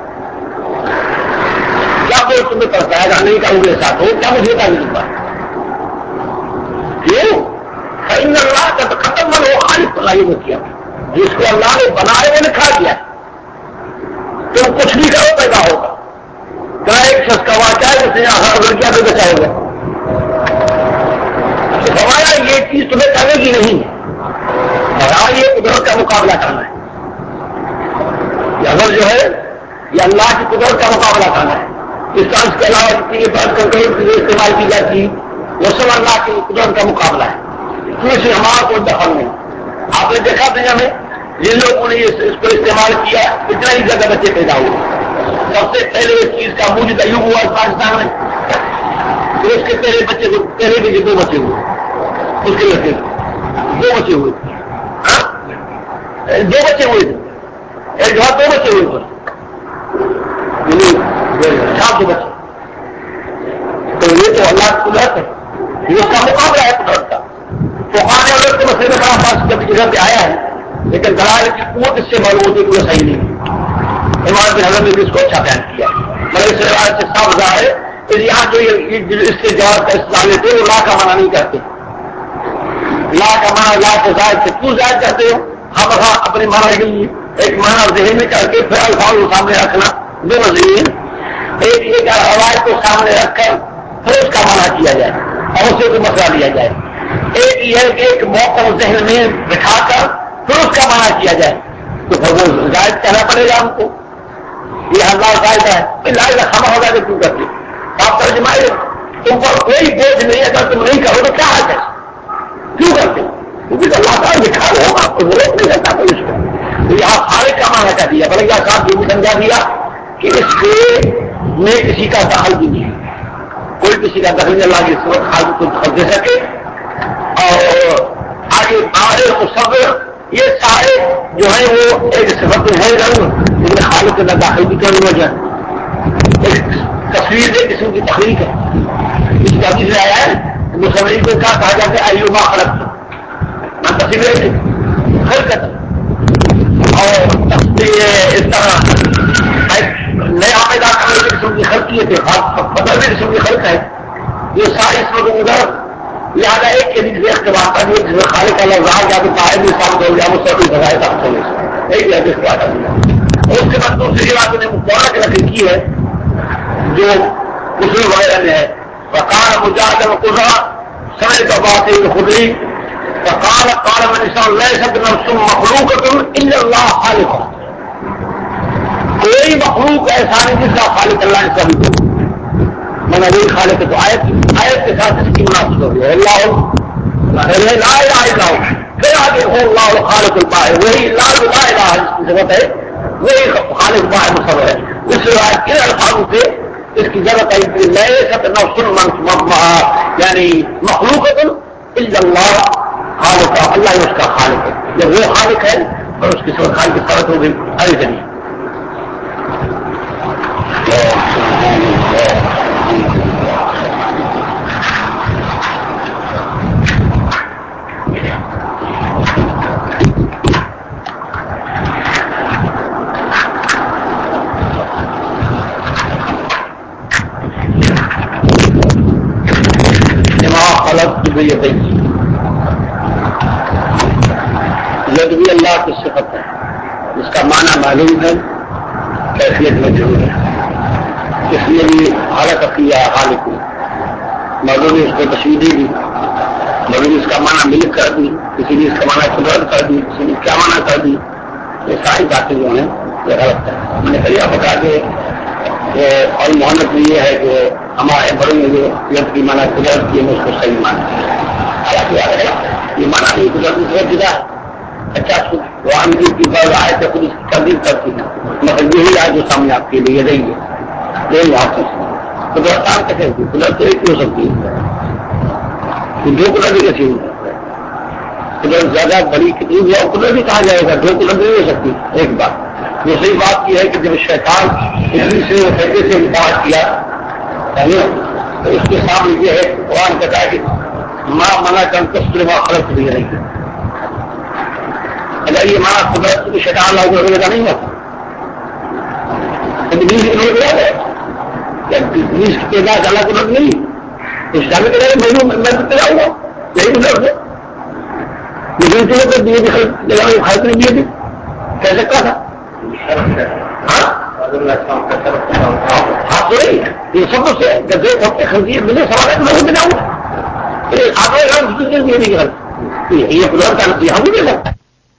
کیا کوئی تمہیں پڑتا ہے اگر نہیں کرو گے ساتھ ہو کیا مجھے بتا نہیں پا کیوں فإن اللہ کا تو ختم من ہو خالق اللہ یہ کیا جس کو اللہ نے بنائے وہ نے کھا دیا تم کچھ بھی کرو پیدا ہوگا کیا ایک شخص کا واقعہ ہے جس نے ہر لڑکیاں پہ بچا ہوگا ہمارا یہ چیز تمہیں کرنے کی نہیں ہے اور یہ قدرت کا مقابلہ کرنا ہے یہ اگر جو ہے یہ اللہ کی قدرت کا مقابلہ کرنا ہے اس کا اس کے علاوہ جتنی بات کرتے ہیں استعمال کی جاتی وہ سب اللہ کی قدرت کا مقابلہ ہے اس سے ہمارا کوئی دخل نہیں آپ نے دیکھا دنیا میں جن لوگوں نے اس کو استعمال کیا اتنا ہی زیادہ بچے پیدا ہوئے سب سے پہلے اس چیز کا موجود ایوب ہوا پاکستان میں پھر اس کے پہلے بچے کو پہلے بھی 2 بچے ہوئے اس کے لڑکے 2 بچے ہوئے 2 بچے ہوئے تھے ایک جگہ 2 بچے ہوئے تھے 7 بچے تو یہ تو اللہ کی قدرت ہے یہ اس کا مقابلہ ہے قدرت کا تو آنے والے کے مسئلے میں بڑا پاس جب جگہ پہ آیا ہے لیکن دلائل کی قوت اس سے معلوم ہوتی ہے کہ وہ صحیح نہیں امام بن حزم نے بھی اس کو اچھا بیان کیا مگر اس روایت سے صاف ظاہر ہے کہ یہاں جو اس کے جواب کا استعمال لیتے وہ لا کا منع نہیں کرتے لا کا منع لا کے ظاہر سے کیوں ظاہر کرتے ہو ہم اپنے معنی کے لیے ایک معنی ذہن میں کر کے پھر الفاظ کو سامنے رکھنا 2 نظریے ایک یہ روایت کو سامنے رکھ کر پھر اس کا معنی کیا جائے اور اسے کوئی مسئلہ لیا جائے ایک یہ کہ ایک موقع ذہن میں بٹھا کر پھر اس کا معنی کیا جائے تو پھر وہ زائد کہنا پڑے گا ہم کو یہ اللہ زائد ہے لائی خبر ہوگا کہ کیوں کرتے آپ ترجمہ تم پر کوئی بوجھ نہیں اگر تم نہیں کرو تو کیا حال ہے کیوں کرتے کیونکہ اللہ تعالیٰ دکھا رہے ہو آپ کو ضرورت نہیں کرتا کوئی اس کو تو یہاں خالق کا معنی کر دیا بلکہ صاحب یہ بھی سمجھا دیا کہ اس میں کسی کا دخل بھی نہیں ہے کوئی کسی کا دخل نہیں اللہ کی صورت خالق کو دخل دے سکے اور آگے بارے مصور یہ سارے جو ہے وہ ایک صفت ہے ضرور لیکن خالق کا داخل بھی کرنے وجہ ایک تصویر ایک قسم کی تخلیق ہے اس کا حدیث میں آیا ہے مسلمان کو کیا کہا جاتا ہے ایوبا خلق میں تصویر خلقت اور اس طرح نیا پیدا کرنے کی قسم کی خلقیت ہے بدلنے قسم کی خلق ہے یہ ساری اس وقت ادھر لہٰذا ایک کے دن سے اختبار کر دیا جس میں خالق کا لفظ جا کے باہر بھی ثابت ہو گیا مجھ سے کوئی بغیر ثابت ہو گیا ایک حدیث بات ہے اور اس کے بعد دوسری بات نے مقابلہ کی نقل کی ہے جو مسلم وغیرہ نے ہے وقال مجاہد القضا سمے کا بات ہے خدری وقال قال من انسان ليست نفس مخلوقة الا الله خالق کوئی مخلوق ایسا نہیں جس کا خالق اللہ نے سبھی کو میں وہی خالق ہے تو آیت کے ساتھ اس کی مناسب ہو گئی اللہ لا الہ الا ہو پھر آگے ہو اللہ خالق الباہر وہی لا الہ الا جس کی ضرورت ہے وہی خالق باہر مصور ہے اس روایت کے الفاظوں سے اس کی ضرورت ہے کہ لیست نفس یعنی مخلوقۃ الا اللہ خالق اللہ اس کا خالق ہے جب وہ خالق ہے اور اس کی صورت خالق کی صورت ہو گئی ارے ذریعے ید بھی اللہ کی صفت ہے جس کا معنی معلوم ہے کیفیت میں ضرور ہے اس لیے بھی حالت کیا حالت معلوم اس کو تشہیری دی معلوم اس کا معنی ملک کر دی کسی نے اس کا معنی قدرت کر دی کسی نے کیا معنی کر دی یہ ساری باتیں جو ہیں یہ غلط ہے میں نے کہا بتا کے اور محنت میں یہ ہے کہ ہمارے بڑے میں جو لفظ کی معنی قدرت کی ہے اس کو صحیح مانتے ہیں یہ مانا نہیں قدرت سے جدا ہے. اچھا وہاں کی بات آئے تو خود اس کی تردید کرتی ہے مگر یہی آئے جو سامنے آپ کے لیے رہی ہے یہی آپ کی قدرت کام کیسے ہوتی ہے قدرت تو ایک ہو سکتی ہے دو قدرت کیسی ہوتی ہے قدرت زیادہ بڑی کتنی بھی اور قدرت بھی کہا جائے گا دو قدرت نہیں ہو سکتی. ایک بات دوسری بات یہ ہے کہ جب شیطان اتنی سے فائدے سے انکار کیا تو اس کے سامنے یہ ہے قرآن کہتا ہے کہ ماں منع کر کس ماں خرچ بھی رہی ہے. اگر یہ مانا قدرت کو شیطان لاگو ہونے کا نہیں ہوتا بیس کی تعداد اللہ قدرت نہیں اس ٹائم میں میں جاؤں گا یہی قدرت ہے جگہ خرچ نہیں دیے تھے کہہ سکتا تھا ہاں تو یہ سب سے گدے ہوتے خرچی مجھے سوال ہے میں بناؤں گا یہ قدرت کا نتیجہ ہم بھی دے سکتا ہے.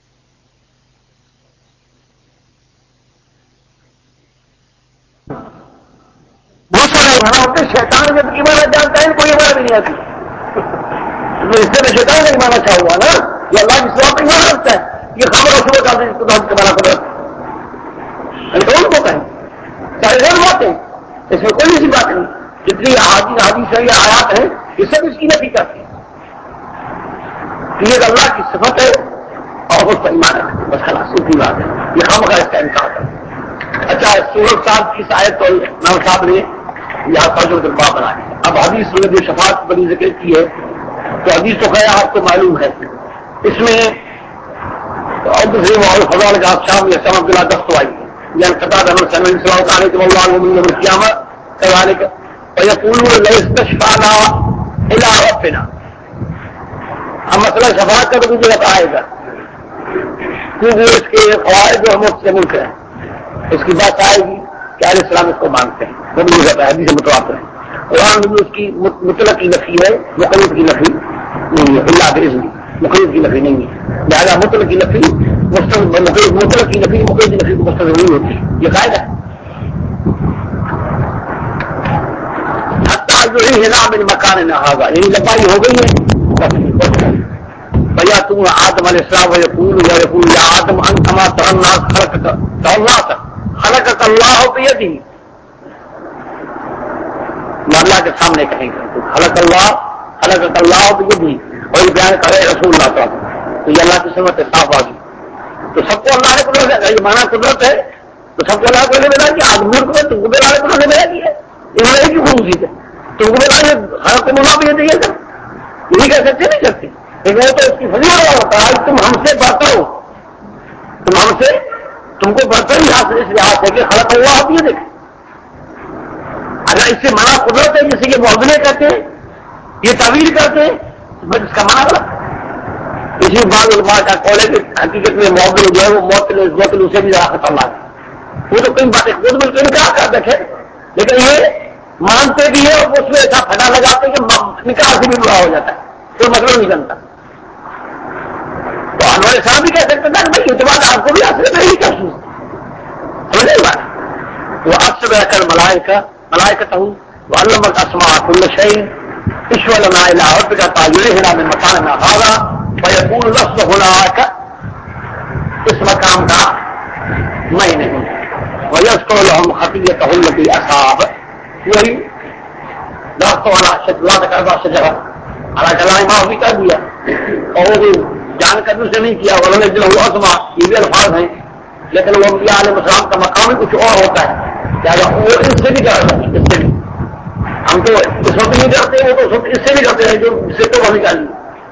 بہت سارے ہوتے شیطان جب عبادت جانتا ہے کوئی عبادت نہیں آتی اس سے میں شیطان نہیں مانا چاہوں گا نا یہ اللہ کی سوا پہ نہیں رکھتا ہے یہ خبر صبح ڈالتے ہیں کے بارہ قدرت کون کو کہیں سارے غیر باتیں اس میں کوئی ایسی بات نہیں جتنی حادث ہے یا آیات ہیں یہ سب اس کی نفی کرتی ہیں یہ اللہ کی صفت ہے اور اس پر ایمان ہے بس خلاص سیدھی بات ہے یہ ہم کا اس کا انکار ہے. اچھا سورج صاحب کی آیت تو نام صاحب نے یہاں پر جو بات بنا ہے. اب حدیث میں جو شفاعت بڑی ذکر کی ہے تو حدیث تو خیر آپ کو معلوم ہے اس میں فضال کا شام یا سمد اللہ دست آئی ہے یعنی قطع تعالی کے مولا قیامت كذلك ويقولون لا استشفعنا الى ربنا. اب مسئلہ شفاعت کا تو مجھے بتائے گا کیونکہ اس کے فوائد جو ہم سے ملک ہیں اس کی بات آئے گی کہ علیہ السلام اس کو مانگتے ہیں وہ مجھے بتایا حدیث سے متواتر ہے. قرآن میں اس کی مطلق کی نفی ہے مقید کی نفی نہیں ہے اللہ باذن مقید کی نفی نہیں ہے لہٰذا مطلق کی نفی مطلق کی نفی مقید کی نفی کو مستقل نہیں ہوتی یہ قاعدہ ہے. من مکان نہ ہوگا یعنی لمبائی ہو گئی ہے بھیا تم آدم علیہ السلام یقول یا آدم انتما ترناس خلقک اللہ بیدہ اللہ کے سامنے کہیں گے خلقک اللہ بیدہ وہی بیان کرے رسول اللہ صلی اللہ علیہ وسلم تو یہ اللہ کی سمت ہے صاف آگی تو سب کو اللہ نے قدرت ہے یہ مانا قدرت ہے تو سب کو اللہ کو ملا کہ آدمی کو تم کو اللہ نے قدرت ملا دی ہے یہ ایک ہی خصوصیت ہے تم کو بتا ہر کو ملا بھی دیے سر یہی کہہ سکتے نہیں سکتے لیکن وہ تو اس کی فضیلت والا ہوتا ہے تم ہم سے بڑھتے ہو تم کو بڑھتے ہی اس لحاظ سے کہ خلق اللہ ہوتی ہے دیکھ اگر اس سے منع قدرت ہے جسے کہ معاملے کہتے ہیں یہ تعویل کرتے ہیں بس اس کا منع غلط اسی بعض علماء کا قول ہے کہ حقیقت میں معاملے جو ہے وہ معطل اسے بھی ذرا خطرناک ہے وہ تو کئی باتیں خود مل کے انکار کر دیکھے لیکن یہ مانتے بھی ہے اور اس میں ایسا پھٹا لگاتے کہ نکاح سے بھی برا ہو جاتا ہے کوئی مطلب نہیں بنتا تو ہمارے ساتھ بھی کہہ سکتے تھا کہ بھائی اعتبار آپ کو بھی اثر نہیں کر سمجھے بات وہ اکثر کر ملائکت ہوں وہ علم الاسماء کل شیء اشور لنا الى ربك تعالى من مكان هذا فيقول لست هناك اس مقام کا میں نہیں ويذكر لهم خطيئتهم التي اصاب وہی درخت والا اللہ کا کربا شجرا اللہ تعالیٰ نے معاف بھی کر دیا اور وہ جان کر سے نہیں کیا انہوں نے دل ہوا سما یہ بھی الفاظ ہیں لیکن وہ انبیاء علیہ السلام کا مقام ہی کچھ اور ہوتا ہے لہٰذا وہ اس سے بھی کرتے ہیں اس سے بھی ہم تو اس وقت نہیں کرتے وہ تو اس سے بھی کرتے ہیں جو اس سے تو وہ نکالی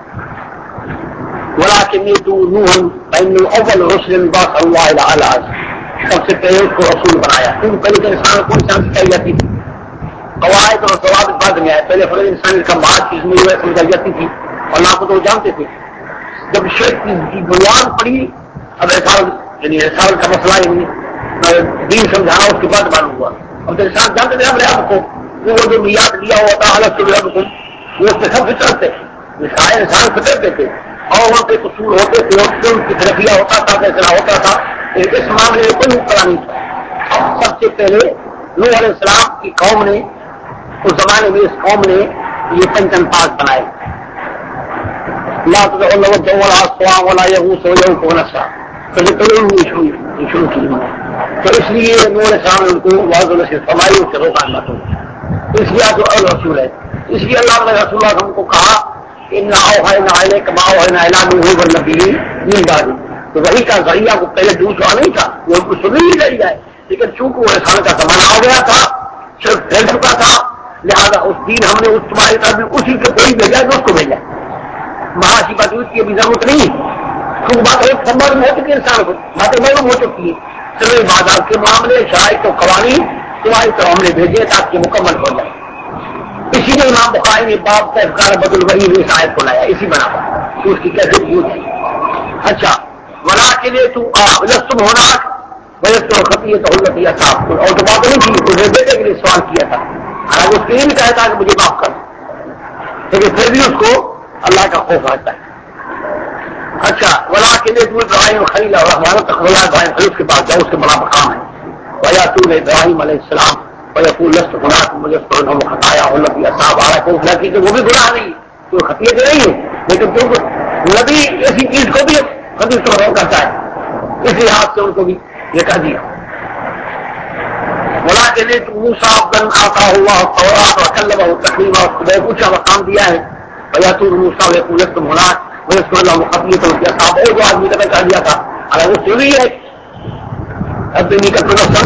ولكن نوح بین اول رسل باس اللہ علیہ سب سے پہلے اس کو رسول بنایا کیونکہ پہلے تو انسان کو کون چانس سکھائی جاتی تھی قواعد اور ضوابط بعد میں آئے پہلے فرض انسان کا بات چیز میں سمجھائی جاتی تھی اور اللہ کو تو وہ جانتے تھے جب شرک کی بنیاد پڑی اب یعنی احسان کا مسئلہ یعنی دین سمجھانا اس کے بعد معلوم ہوا اب تو انسان جانتے تھے اپنے آپ کو وہ جو میاد لیا ہوا تھا الگ سے رب کو وہ اس میں سب فطرت تھے سارے انسان فطرت تھے اور وہاں پہ قصور ہوتے تھے ان کی طرفیہ ہوتا تھا فیصلہ ہوتا تھا اس معاملے میں کوئی مبتلا نہیں تھا سب سے پہلے نوح علیہ السلام کی قوم نے اس زمانے میں اس قوم نے یہ پنچن پاک بنائے لا تدعوا ولا سواء ولا يغوث ويعوق ونسرا تو شروع کی تو اس لیے نور علیہ السلام نے ان کو واضح سے فرمائی اس سے روکا مت ہو. اس لیے جو رسول ہے اس لیے اللہ نے رسول اللہ ہم کو کہا ان تو وہی کا ذریعہ کو پہلے دوسرا نہیں تھا وہ ان کو سننے ہی ذریعہ ہے لیکن چونکہ وہ انسان کا زمانہ ہو گیا تھا صرف پھیل چکا تھا لہذا اس دین ہم نے اس تمہاری طرف اسی سے کوئی بھیجا جو اس کو بھیجا مہاشی بات کی ابھی ضرورت نہیں کیونکہ بات ایک سمجھ میں ہو چکی ہے انسان کو باتیں معلوم ہو چکی ہے چلو عبادات کے معاملے شرائط و قوانین تمہاری طرف ہم نے بھیجے تاکہ مکمل ہو جائے. اسی لیے امام بخاری نے باب کا افکار بدل وہی ہوئی شاید کو لایا اسی بنا پر تو اس کی کیسے یوں تھی. اچھا ولا کے لیے تو تم ہونا وجہ تو خطیت حلت صاحب اور تو بات نہیں تھی اسے بیٹے کے لیے سوال کیا تھا حالانکہ اس کے لیے بھی کہا تھا کہ مجھے معاف کر لیکن پھر بھی اس کو اللہ کا خوف آتا ہے. اچھا ولا کے لیے تو ابراہیم خلیل اور ہمارا تخلیہ ابراہیم خلیل کے پاس جاؤ اس کے بڑا مقام ہے ویا تو ابراہیم علیہ السلام لست گناہ مجھے خطایا نبی صاحب آ رہا ہے کہ وہ بھی گناہ نہیں کوئی خطیت نہیں ہے لیکن کیونکہ نبی ایسی چیز کو بھی خطی سے رو کرتا ہے اس لحاظ سے ان کو بھی یہ کہہ دیا. بلا کے لیے موسیٰ بن آتا ہوا تورات اور کلمہ تقریبا بہت اونچا مقام دیا ہے بھیا تو موسیٰ لست گناہ مجھے اللہ خطیت نبی صاحب اور جو آدمی نے کہہ دیا تھا اگر وہ سنی ہے اب نہیں کرتے نفسن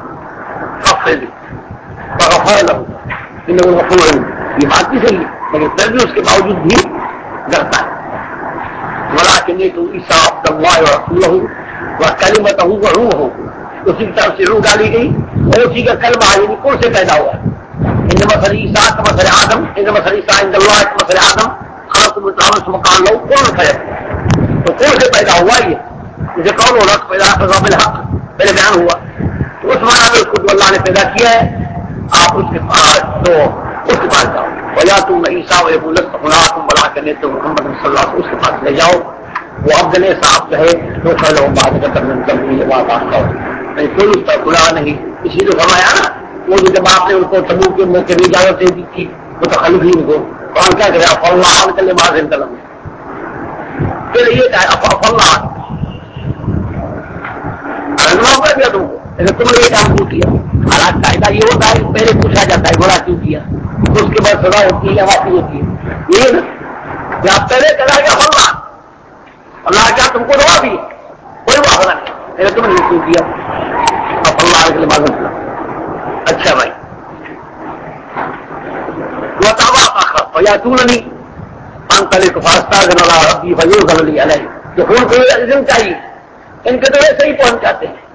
یہ بات بھی صحیح ہے لیکن پھر بھی اس کے باوجود بھی ڈرتا ہے. ولا کے لیے تو عیسیٰ عبد اللہ رسول ہوں وہ کلمت ہوں وہ روح ہو اسی کی طرف سے روح ڈالی گئی اور اسی کا کلمہ یعنی کون سے پیدا ہوا ان مثل عیسیٰ کا مثل آدم ان مثل عیسیٰ عند اللہ کا مثل آدم خلق مطابق مکان لو کون ہے تو کون سے پیدا ہوا یہ جسے کون ہو رقص پیدا کرنا بالحق پہلے بیان ہوا تو اس معنی میں اس کو جو اللہ نے پیدا کیا ہے آپ اس کے پاس تو اس کے پاس جاؤ وجہ تم عیسیٰ ہونا تم بلا کرنے تو محمد صلی اللہ علیہ اس کے پاس لے جاؤ وہ عبد صاحب کہے تو پہلے بات کرو نہیں کوئی اس کا گناہ نہیں اسی لیے فرمایا نا وہ جو جب آپ نے ان کو تبو کے موقع بھی اجازت دے دی تھی وہ تو خلیفی ان کو کون کیا کرے افاللہ کلے بازن قلم پھر یہ افاللہ کر دیا تم کو تم نے یہ کام کیوں کیا حالات قاعدہ یہ ہوتا ہے پہلے پوچھا جاتا ہے گناہ کیوں کیا اس کے بعد سزا ہوتی ہے معافی ہوتی ہے یہ نا آپ پہلے چلا گیا فلّہ اللہ کیا تم کو دعا دی کوئی معافلہ نہیں پہلے تم نے کیوں کیا اب اللہ کے لیے معلوم کیا. اچھا بھائی وہ تابا یا تو نہیں پانتالیس کو فاستہ گنلا ربی فیور گنلی علیہ جو خون کو عزم چاہیے ان کے تو ویسے ہی پہنچ جاتے ہیں.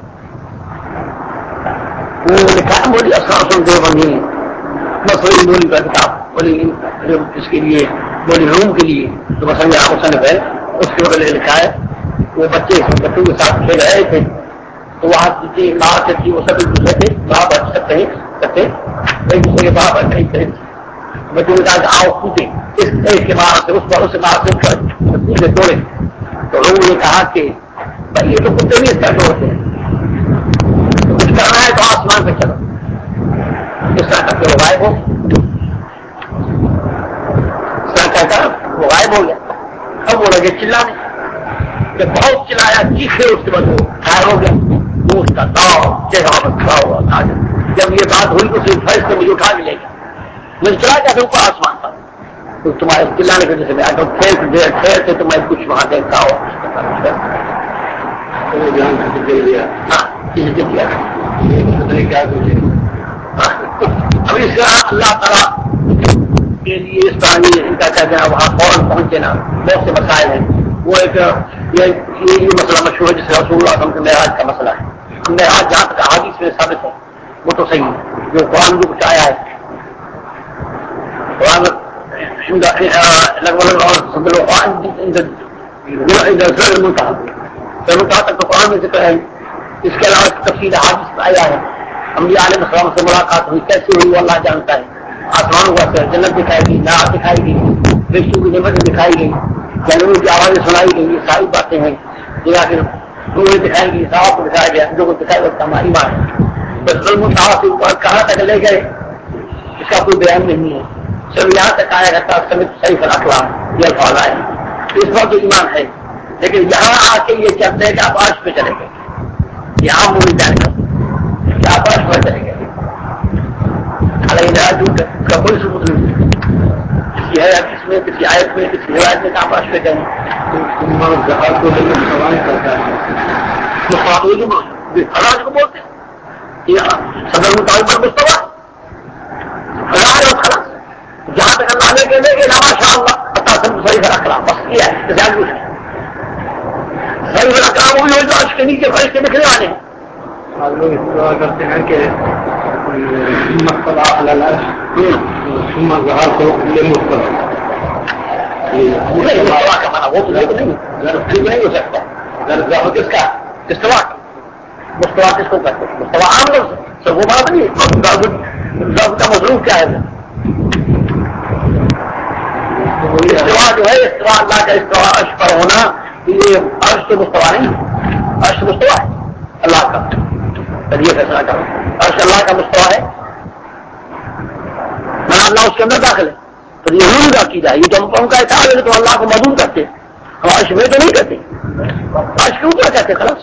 لکھا بولی اسرار سنتے بنی مسئلہ بولی کا کتاب بولی اس کے لیے بولی روم کے لیے جو مسئلہ حسن ہے اس کے بدلے لکھا ہے وہ بچوں کے ساتھ کھیل رہے تھے تو وہاں ماں سے تھی وہ سب ایک دوسرے کے باہر بچ سکتے ہیں ایک دوسرے کے باہر بچ رہے بچوں نے کہا کہ آؤ کودے اس کے باہر سے اس پر اس سے باہر سے کودے توڑے تو لوگوں نے کہا کہ بھائی یہ تو کتے نہیں اس طرح ہوتے ہیں کچھ کرنا ہے تو آسمان پہ چلو اس طرح کر کے وہ غائب ہو اس طرح کہتا وہ غائب ہو گیا. اب وہ لگے چلانے کہ بہت چلایا چیخے اس کے بعد وہ غائب ہو گیا اس کا داؤ جگہ پر کھڑا ہوا تھا. جب یہ بات ہوئی تو صرف فیصلے مجھے اٹھا کے لے گیا مجھے چلا گیا تھا اوپر آسمان پر تو تمہارے چلانے کی وجہ سے میں آ ٹھہر سے تمہیں کچھ وہاں دیکھتا ہو اب اس کا اللہ تعالیٰ کے لیے اس طرح ان کا کہتے ہیں وہاں فوراً پہنچے نا بہت سے مسائل ہیں. وہ ایک یہ مسئلہ مشہور ہے جسے رسول اللہ کا معراج کا مسئلہ ہے. معراج جہاں تک حدیث میں ثابت ہے وہ تو صحیح ہے جو قرآن جو کچھ آیا ہے قرآن تک تو قرآن میں ذکر ہے. اس کے علاوہ تفصیل حادث میں آیا ہے انبیاء علیہ السلام سے ملاقات ہوئی کیسے ہوئی وہ اللہ جانتا ہے. آسمانوں کا جنت دکھائی گئی نار دکھائی گئی رشتوں کی نعمتیں دکھائی گئی جانوروں کی آوازیں سنائی گئی یہ ساری باتیں ہیں جگہ پھر روحیں دکھائی گئی صاحب کو دکھایا گیا جو کو دکھائی گیا ہماری بات ہے. بس ظلم صاحب سے اوپر کہاں تک لے گئے اس کا کوئی بیان نہیں ہے. صرف یہاں تک آیا کرتا سمت صحیح فلاخلا یہ الفاظ آئے اس پر تو ایمان ہے، لیکن یہاں آ کے یہ چاہتے ہیں کہ آپ عرش پہ چلے گئے، یہاں مجھے جانے کہ آپ عرش پہ چلے گئے، حالانکہ کا کوئی ثبوت نہیں کسی ہے کس میں، کسی آیت میں، کسی روایت میں آپ عرش پہ گئے جہاز کو سوال کرتا ہے حراج کو بولتے ہیں یہ صدر مطابق پر مستوى حراج اور خلاص جہاں تک اللہ نے کہنے کہ لا ماشاء اللہ صحیح اکرام بس یہ ہے زیادہ کچھ نہیں، صحیح اکرام وہی ہو جو عرش کے نیچے فرشتے نکلنے والے ہیں. آج لوگ اس طرح کرتے ہیں کہ مستوى علی العرش ثم جہاز کو مستوى مستوى کا مانا وہ تو نہیں ہو سکتا. کس کا استوا مستوى کس کو کہتے ہیں؟ مستوى عام لفظ سر وہ بات نہیں ہے کا مصروف کیا ہے استوا جو ہے استوا اللہ کا استوا عرش پر ہونا یہ عرش تو مستوى نہیں، عرش مستوى ہے اللہ کا. یہ فیصلہ کرو عرش اللہ کا مستوى ہے نہ اللہ اس کے اندر داخل ہے تو یہ روح کا عقیدہ ہے. یہ تو ہم کا اعتراض ہے تو اللہ کو معلوم کرتے ہم عرش میں تو نہیں کرتے، عرش کے اوپر کہتے خلاص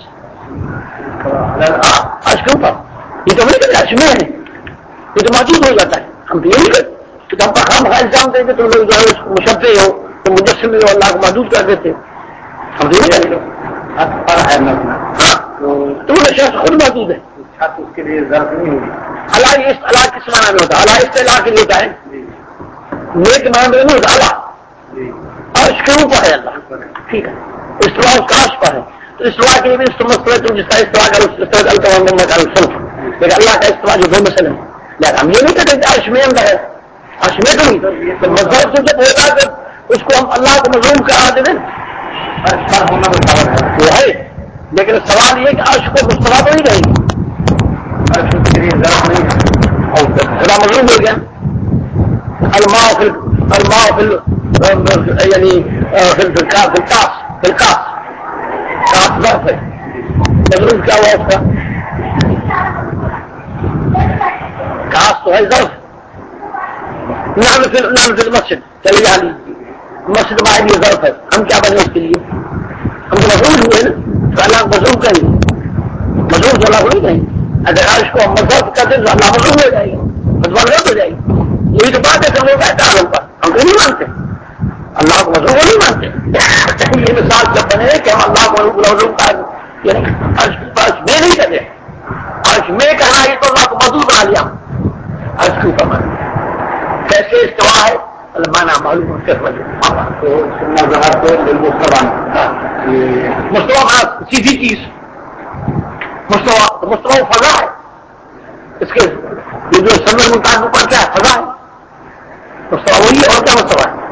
عرش کے اوپر یہ تو نہیں کرتے عرش میں ہے یہ تو موجود ہو جاتا ہے. ہم تو یہ نہیں کرتے کہ ہم پر خام الزام دیں گے تو لوگ جو ہے مشبے ہو تو مجسم ہو اللہ کو محدود کر دیتے، ہم تو یہ نہیں کرتے. تو وہ شخص خود محدود ہے اس کے لیے ضرورت نہیں ہوگی. اللہ اس اللہ کس معنی میں ہوتا ہے؟ اللہ اس اللہ کے لیے ہوتا ہے نیک معنی میں نہیں ہوتا. اللہ عرش کے اوپر ہے اللہ ٹھیک ہے استوا اس کا عرش پر ہے تو استوا کے لیے بھی مسئلہ جس کا استوا کا لیکن اللہ کا استوا جو دو مسئلے ہیں لیکن ہم یہ نہیں کہتے کہ عرش میں اندر ہے عرش میں تو نہیں مذہب سے جب ہوتا ہے اس کو ہم اللہ کو مظلوم کرا دے دیں عرش پر ہونا برابر ہے وہ ہے. لیکن سوال یہ کہ عرش کو مستوا تو نہیں رہے گی عرش کے لیے ضرورت نہیں ہے اور خدا مظلوم ہو گیا الماء یعنی الكاس کاس ظرف ہے مظلوم کیا ہوا اس کا کاس تو ہے ظرف. نحن في المسجد چلی جانی مسجد ہمارے لیے ظرف ہے ہم کیا بنے اس کے لیے ہم تو مظلوم ہوئے نا تو اللہ مظلوم کہیں مظلوم تو اللہ کو نہیں کہیں اگر عرش کو ہم مظلوم کرتے تو اللہ مظلوم ہو جائے گا مظلوم ہو جائے گی. یہی تو بات ہے کہ ہم کہتا ہے ہم تو نہیں مانتے اللہ کو مظلوم نہیں مانتے. یہ مثال جب بنے کہ ہم اللہ کو مظلوم کا یعنی عرش میں نہیں کرتے عرش میں کہنا یہ تو اللہ کو مظلوم بنا لیا عرش کے اوپر بنا کیسے استوا ہے مانا معلوم مستوى سیدھی چیز مستوى فضا ہے اس کے یہ جو سمجھ مطابق اوپر کیا ہے فضا ہے مستوى وہی ہے اور کیا مستوى ہے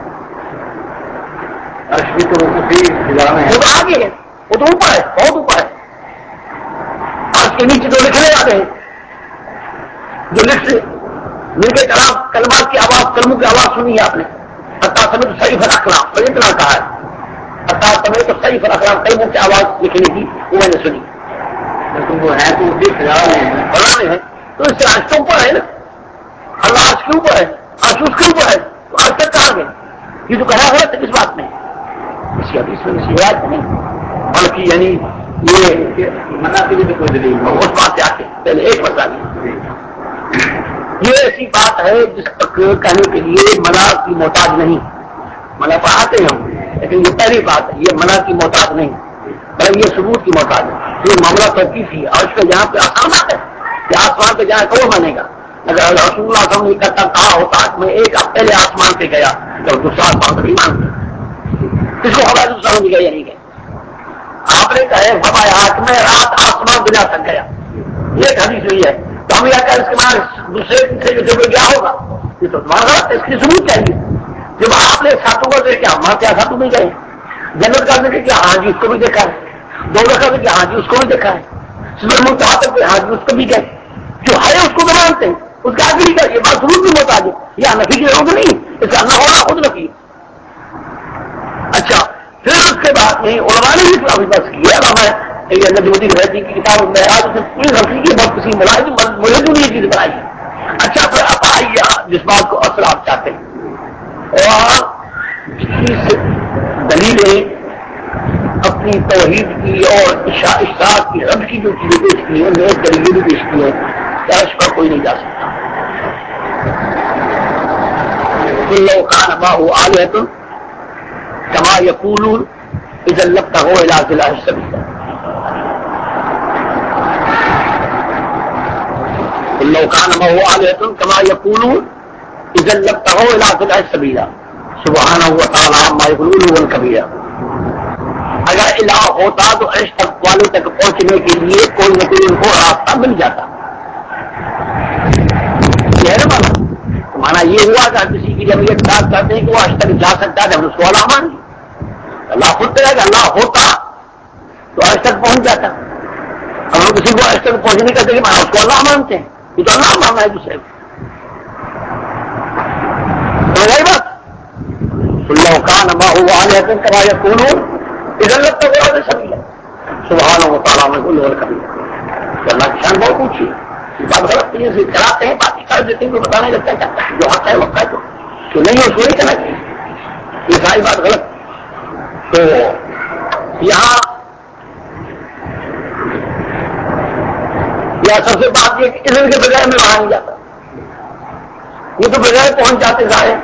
عرش بھی تو وہ تو آگے ہے وہ تو اوپر ہے بہت اوپر ہے. عرش کے نیچے جو لکھنے والے ہیں جو لکھ مل کے کلمات کی آواز کلموں کی آواز سنی ہے آپ نے حتیٰ سمیت صحیح الاقلام تو اتنا کہا ہے حتیٰ سمیت صحیح الاقلام کلموں کی آواز لکھنے کی وہ میں نے سنی لیکن وہ ہے تو اسی خیال میں ہے تو اس سے عرش کے اوپر ہے نا اللہ عرش کے اوپر ہے عرش اس کے اوپر ہے تو عرش تک کہاں گئے یہ تو کہا غلط ہے کس بات میں اسی حدیث میں کسی روایت میں نہیں بلکہ یعنی یہ منع کے لیے تو کوئی دلیل اس بات سے آتے پہلے ایک مسئلہ یہ ایسی بات ہے جس تک کہنے کے لیے منع کی محتاج نہیں منع پڑھاتے ہیں ہم لیکن یہ پہلی بات ہے یہ منع کی محتاج نہیں بلکہ یہ ثبوت کی محتاج ہے. یہ معاملہ توقیفی ہے اور اس کا یہاں پہ آسان بات ہے کہ آسمان پہ جہاں کون مانے گا اگر رسول اللہ صلی اللہ علیہ وسلم نے کہا ہوتا میں ایک پہلے آسمان پہ گیا تو دوسرا آسمان پہ نہیں مانتے اس کو ہوا دوسرا نہیں گیا نہیں گیا آپ نے کہے ہوا ہاتھ میں رات آسمان بنا تک گیا یہ حدیث ہوئی ہے تو ہم یہ اس کے بعد دوسرے تیسرے جو گیا ہوگا یہ تو تمہارا غلط ہے اس کی ثبوت چاہیے. جب آپ نے ساتھوں کو دیکھا ہمارا کیا ساتھوں میں گئے جنت کا دیکھے کہ ہاں جی اس کو بھی دیکھا ہے دونوں کا دیکھا ہاں جی اس کو بھی دیکھا ہے سبر تک ہاں جی اس کو بھی گئے جو ہے اس کو بھی مانتے ہیں اس کا آگے کا یہ بات ضرور بھی محتاج ہے یا نفی کی ضرورت نہیں اس کا نہ ہونا خود نفی. اچھا پھر اس کے بعد میں علماء نے بھی بس کیا ندی رہتی کی کتاب میں آج اسے پوری غلطی کی بہت کسی مجھے بھی یہ چیز بنائی ہے. اچھا پھر آپ آئیے جس بات کو اصل آپ چاہتے ہیں اور کی دلیلیں اپنی توحید کی اور اشاعت کی رب کی جو چیزیں پیش کی ہیں نئے دلیلیں بھی پیش کی ہیں، کیا اس پر کوئی نہیں جا سکتا؟ لو کان معه آلہۃ کما یقولون اذا لابتغوا الی ذی العرش سبیلا، لو کان معه آلہۃ کما یقولون اذا لابتغوا الی ذی العرش سبیلا سبحانہ وتعالی عما یقولون علوا کبیرا۔ اگر الہ ہوتا تو عرش تک والے تک پہنچنے کے لیے کوئی نہ کوئی ان کو راستہ مل جاتا۔ یہ ہے نا مانا یہ ہوا کہ کسی کی جب یہ اعتراض کرتے ہیں کہ وہ عرش تک جا سکتا ہے، ہم اس کو اللہ مان اللہ خود کہے کہ اللہ ہوتا تو عرش تک پہنچ جاتا۔ ہم لوگ کسی کو عرش تک پہنچنے کا دیکھیں اس کو اللہ مانتے ہیں، یہ تو اللہ ماننا ہے دوسرے کو۔ بات لو کان معه آلہۃ کما یقولون اذا لابتغوا سبیلا سبحانہ وتعالی عما یقولون کبیرا۔ اللہ کی شان بہت اونچی ہے، یہ بات غلط نہیں ہے، کراتے ہیں باقی کر دیتے ہیں، کوئی بتانے لگتا ہے جو حق ہے وہ ہے تو نہیں ہے اس کو نہیں کرنا چاہیے، یہ ساری بات غلط۔ تو یہاں یا سب سے بات یہ کہ اذن کے بغیر میں وہاں نہیں جاتا، یہ تو بغیر پہنچ جاتے ظاہر۔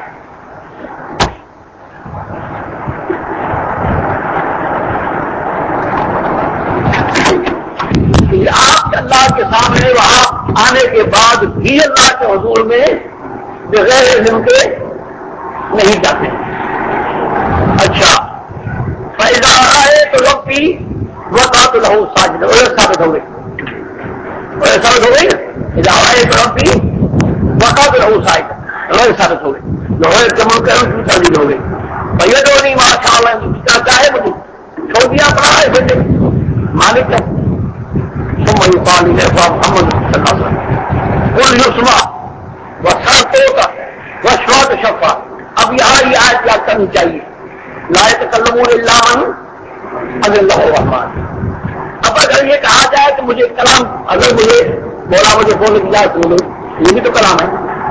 آپ اللہ کے سامنے وہاں آنے کے بعد بھی اللہ کے حضور میں بغیر اذن کے نہیں جاتے۔ اچھا فیضا آئے تو ربی وقعت لہو ساجدا، ثابت ہو گئی ثابت ہو گئی اذا آئے تو ربی وقعت لہو ساجدا ثابت ہو گئی، لوہے کمل کرم کی تردید ہو گئی۔ بھیا تو نہیں ماشاء اللہ چاہے مجھے چھوڑ دیا اپنا ہے مالک ہے محمد صلی اللہ علیہ وسلم کل یسما و سرطوتا و شفاء شفا۔ اب یہاں یہ آیت یاد کرنی چاہیے، لا یتکلمون الا من اذن لہ الرحمن۔ اب اگر یہ کہا جائے کہ مجھے کلام اگر مجھے بولا مجھے بولنے کی اجازت ملے، یہ بھی تو کلام ہے،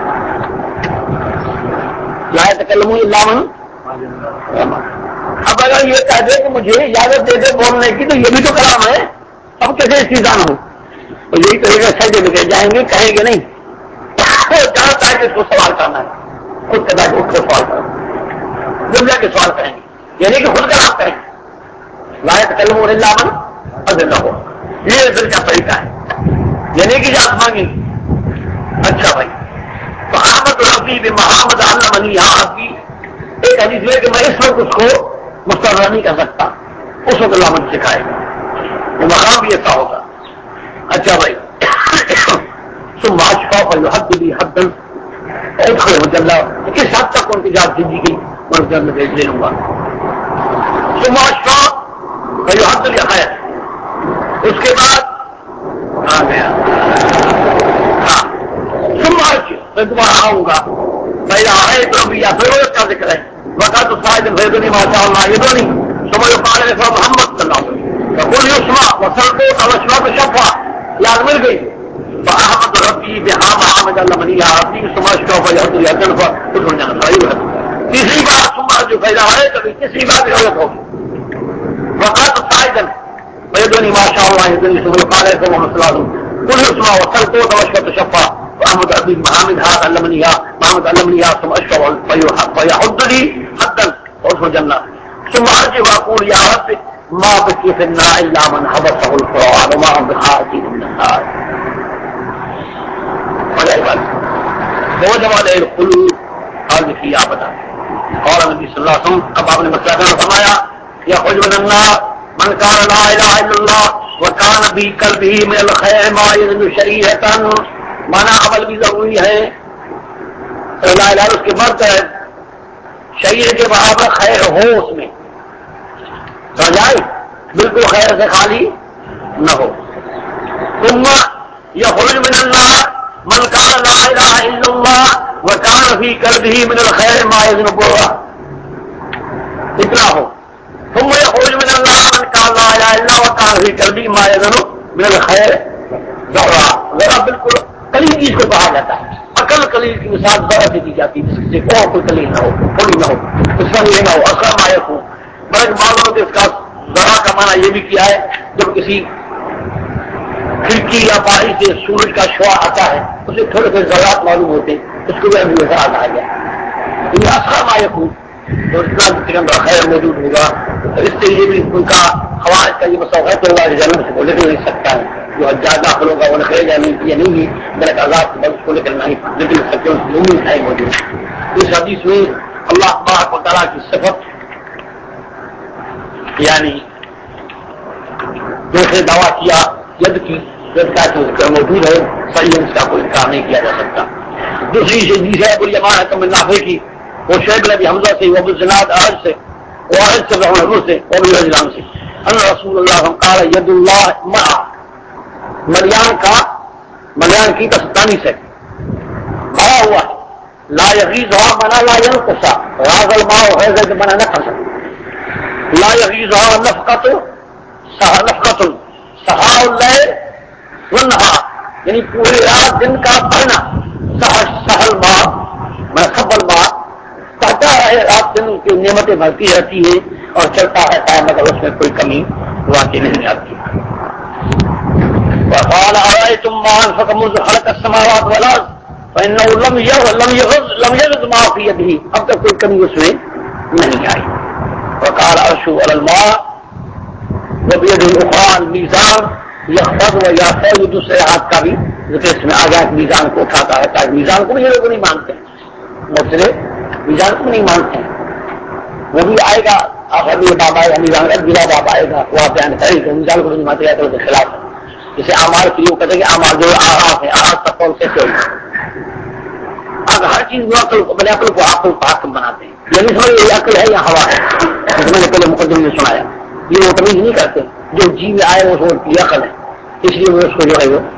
لا یتکلمون الا من الرحمن۔ اب اگر یہ کہہ دے کہ مجھے اجازت دے دے بولنے کی تو یہ بھی تو کلام ہے، اب کیسے استیزان ہو؟ اور یہی کہے گا سجدے میں جائیں گے، کہیں گے نہیں، وہ جانتا ہے کہ اس کو سوال کرنا ہے، خود کہتا ہے کہ اس کو سوال کرنا، جب جا کے سوال کریں گے، یعنی کہ خود کلام کہیں گے، لا یتکلمون الا من اذن لہ، یہ دل کا طریقہ ہے، یعنی کہ اجازت مانگیں گے۔ اچھا بھائی، تو احمد ربی بمحمد علمنی، یہاں آپ کی ایک حدیث ہے کہ میں اس وقت اس کو مستقبل نہیں کر سکتا، اس وقت اللہ مجھے سکھائے گا، وہ مقام بھی ایسا ہوگا۔ اچھا بھائی، ثم اشفا فیحد بھی حدا ادخلہ جنہ، کس حد تک ان کی جان سیدھی گئی میں اس جنت میں لے لوں گا۔ ثم اشفا فیحد بھی خیر، اس کے بعد آ گیا ہاں ثم ارجع، میں دوبارہ آؤں گا، میں آئے تو ابھی یا پھر اس کا ذکر ہے وقت صاحب فیضنی ماشاء اللہ یہ تو نہیں سمجھ پا رہے تھے محمد صلی اللہ علیہ وسلم کل یسما وسلطو توشما تو شفا یاد مل گئی، احمد ربی بہا محمد علمنی ربی سمجھ کا فیحد الحدن خود جانا صحیح ہے۔ تیسری بار سما جو پیدا ہے کبھی تیسری بار غلط ہوگی، وقت صاحب فیضنی ماشاء اللہ یہ سمجھ پا رہے تھے محمد صلی اللہ علیہ وسلم کل یسما وسلطو توشما تو شفا محمد عبد محمد هذا علمني محمد علمني ثم اشفع فيحد لي حدا وادخل الجنه ثم ارجع واقول يا رب ما بقي في النار الا من حبسه القران وما هم بخارجين من النار۔ وہ جواب القلوب حال کی ابدا قال النبي صلى الله عليه وسلم، اب آپ نے مسئلہ فرمایا يخرج من النار من قال لا اله الا الله وكان في قلبه من الخير ما يزن شريعه، مانا عمل بھی ضروری ہے، لا الہ اس کے بعد شریعت کے برابر خیر ہو اس میں، سمجھائے بالکل خیر سے خالی نہ ہو۔ ثم یخرج من النار من قال لا الہ الا اللہ وکان فی قلبہ من الخیر ما یزن برا، اتنا ہو۔ ثم یخرج من النار من قال لا الہ الا اللہ وکان فی قلبہ ما یزن من الخیر ذرا، ذرا بالکل قلیل چیز کو کہا جاتا ہے، عقل قلیل کی مثال ذرا سے دی جاتی ہے، جس سے اور کوئی قلیل نہ ہو، تھوڑی نہ ہو، اس لینا ہو اصل مایک ہوں بلکہ معلوم کہ اس کا ذرا کا معنی یہ بھی کیا ہے جب کسی کھڑکی یا باہر سے سورج کا شعاع آتا ہے اسے تھوڑے سے ذرات معلوم ہوتے اس کو بھی ابھی ویسا آ گیا یہ اصل مایک ہوں تو اسلام کے اندر خیر موجود ہوگا تو اس سے یہ بھی ان کا خواہش کا یہ مسئلہ ہے تو اللہ جنم سے بولے نہیں سکتا ہے جو حجاج داخل ہوگا وہ نکلے گا نہیں ہے بلکہ آزاد کے بعد اس کو نکلنا نہیں لیکن سکتے اس ہے موجود اس حدیث میں اللہ تبارک و تعالیٰ کی صفت یعنی دوسرے دعویٰ کیا ید کی ید کا ذکر موجود ہے صحیح اس کا کوئی انکار نہیں کیا جا سکتا دوسری چیز ہے ابو الیمان حکم نافع کی وہ شعیب نبی حمزہ سے وہ ابو الزناد عرج سے وہ عرج سے رحمہ سے وہ ابو الرجلان سے ان رسول اللہ قال ید اللہ مع ملیان کی تستانی سے بڑا ہوا لا یغیظها منا لا ينقص راز الماء غیظ منا نقص لا یغیظها نفقۃ سہا الليل والنهار یعنی پوری رات دن کا پڑھنا سہل ماں میں سبل ماں پڑھتا ہے رات دن کی نعمتیں بھرتی رہتی ہے اور چلتا رہتا ہے مگر اس میں کوئی کمی واقع نہیں آتی وقال أرأيتم ما أنفق منذ خلق السماوات والأرض فإنه لم يغض ما في يده اب تک کوئی کمی اس میں نہیں آئی وقال عرشه على الماء وبيده الأخرى الميزان يخفض ويرفع دوسرے ہاتھ کا بھی ذکر اس میں آ گیا میزان کو اٹھاتا ہے تاکہ میزان کو بھی یہ لوگ نہیں مانتے دوسرے میزان کو نہیں مانتے وہ بھی آئے گا آخر میں باب آئے گا میزان کا باب آئے گا وہ بیان کرے گا میزان کو نہیں مانتے جاتے اس کے خلاف جسے اعمال کے لیے کہتے ہیں کہ اعمال جو آراف ہے آراف کا قول کیسے ہوگا اب ہر چیز بڑے عقل کو عقل حاکم بناتے ہیں یعنی سمجھ یہ عقل ہے یا ہوا ہے جس میں نے پہلے مقدمے میں سنایا یہ وہ تمیز نہیں کرتے جو جی میں آئے وہ یہ عقل ہے اس لیے وہ اس کو جو ہے وہ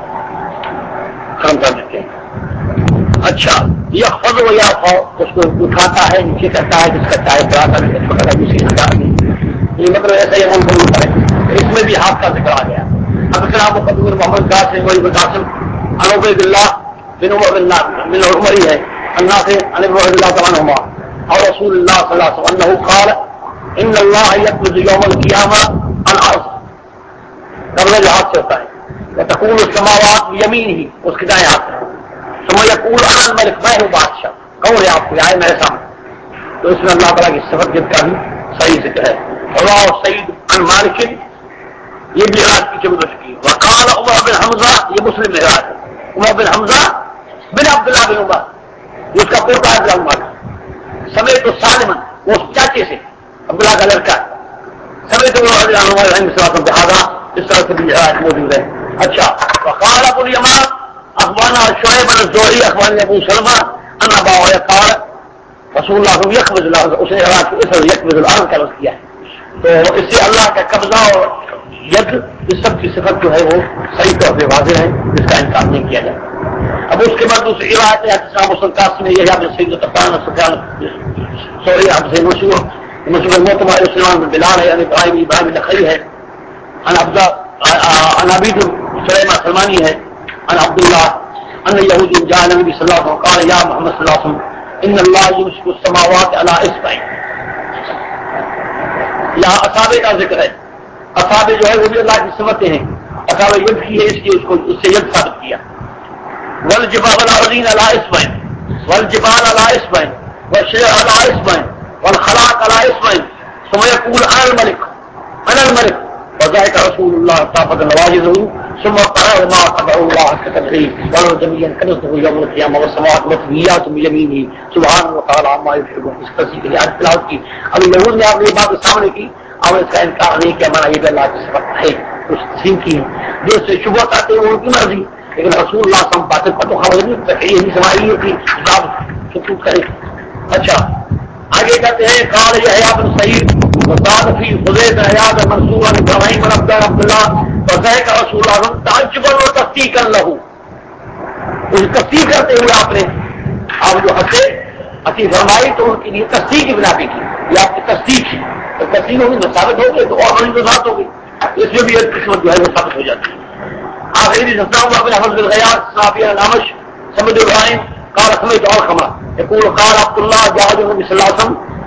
ختم کر دیتے ہیں اچھا یہ خود و یا اس کو اٹھاتا ہے نیچے کرتا ہے جس کرتا ہے بڑا کر چھوٹا کر دوسری ہٹا یہ مطلب ایسا یہ من ہے اس میں بھی ہاتھ کا ذکر آ گیا اب جناب مقدم محمد قاسم ولی قاسم عبید اللہ بن عمری ہے اللہ سے ابو اللہ تعالیٰ عنہما اور رسول اللہ صلی اللہ علیہ وسلم قال ان اللہ یقبض یوم القیامہ الارض قبضہ جو ہاتھ سے ہوتا ہے وتکون السماوات بیمین ہی اس کے دائیں ہاتھ ثم یقول انا الملک میں ہوں بادشاہ کون ہے آپ کو آئے میرے سامنے تو اس میں اللہ تعالیٰ کی صفت جب کا بھی صحیح ذکر ہے اللہ سعید عن مالک یہ بھی راج پیچھے گزر چکی وقال عمر بن حمزہ یہ مسلم میں راج عمر بن حمزہ بن عبداللہ بن عمر جس کا پوتا ہے عبداللہ عمر سمیت سالمن وہ اس چاچے سے عبداللہ کا لڑکا سمیت عمر بہذا اس طرح سے بھی راج موجود ہے اچھا وقال ابو الیمان اخبارنا شعیب بن الزہری اخبارنا ابو سلمہ ان ابا قال رسول اللہ صلی یقبض الارض اس نے راج کو اس طرح یقبض الارض کا لفظ کیا ہے تو اس سے اللہ کا قبضہ اور ید اس سب کی صفت جو ہے وہ صحیح طور پہ واضح ہے جس کا انکار نہیں کیا جاتا اب اس کے بعد دوسری روایت ہے مسلم میں یہ سید الطفان سفیان سوری آپ سے مشہور محتمہ سلمان بن بلال ہے یعنی ابراہیم نخعی ہے ان عبید سلیمان سلمانی ہے ان عبداللہ ان یہودی جاء نبی صلی اللہ علیہ وسلم قال یا محمد صلی اللہ علیہ وسلم ان اللہ یمسک السماوات علی اصبعین یہاں اصابع کا ذکر ہے اصابع جو ہے وہ بھی اللہ کی صفتیں ہیں اصابع ید کی ہے اس لیے اس کو اس سے ید ثابت کیا والجبال العظیم علی اصبعین والجبال علی اصبعین والشجر علی اصبعین والخلاق علی اصبعین ثم يقول انا الملك وذلك رسول الله طافت نواجذه ثم قرأ ما قدر الله كتبه ولو جميعا كنزه يوم القيامة والسماوات مطويات بيمينه سبحانه وتعالى عما يشركون اس قصیدے کی آیت تلاوت کی اب یہود نے آپ نے یہ بات سامنے کی اور اس کا انکار نہیں کیا مانا یہ بھی اللہ کی صفت ہے اس تسلیم کی ہے جو اس سے شبہ کرتے ہیں وہ ان کی مرضی لیکن رسول اللہ صلی اللہ علیہ وسلم باتیں پر تو خبر نہیں تک یہ سمائی ہے کہ کتاب سکوت کرے اچھا آگے کہتے ہیں قال یحییٰ بن سعید وقال فی حذیفہ بن عیاض منصور عن ابراہیم بن عبداللہ وذلك رسول اللہ تعجبا وتصدیقا له اس تصدیق کرتے ہوئے آپ نے آپ جو ہنسے ہنسی فرمائی تو ان کے لیے تصدیق کی بنا پہ کی یہ آپ کی تصدیق ہے تو تصدیق ہوگی تو ثابت ہو گئی تو اور بڑی وضاحت ہوگی اس میں بھی ایک قسمت جو ہے وہ ثابت ہو جاتی ہے آخری سستا ہوں اپنے حفظ الغیاث صحابی الامش سمد ابراہیم قال سمعت اور خما يقول قال عبد الله جاء النبي صلى الله عليه وسلم من اهل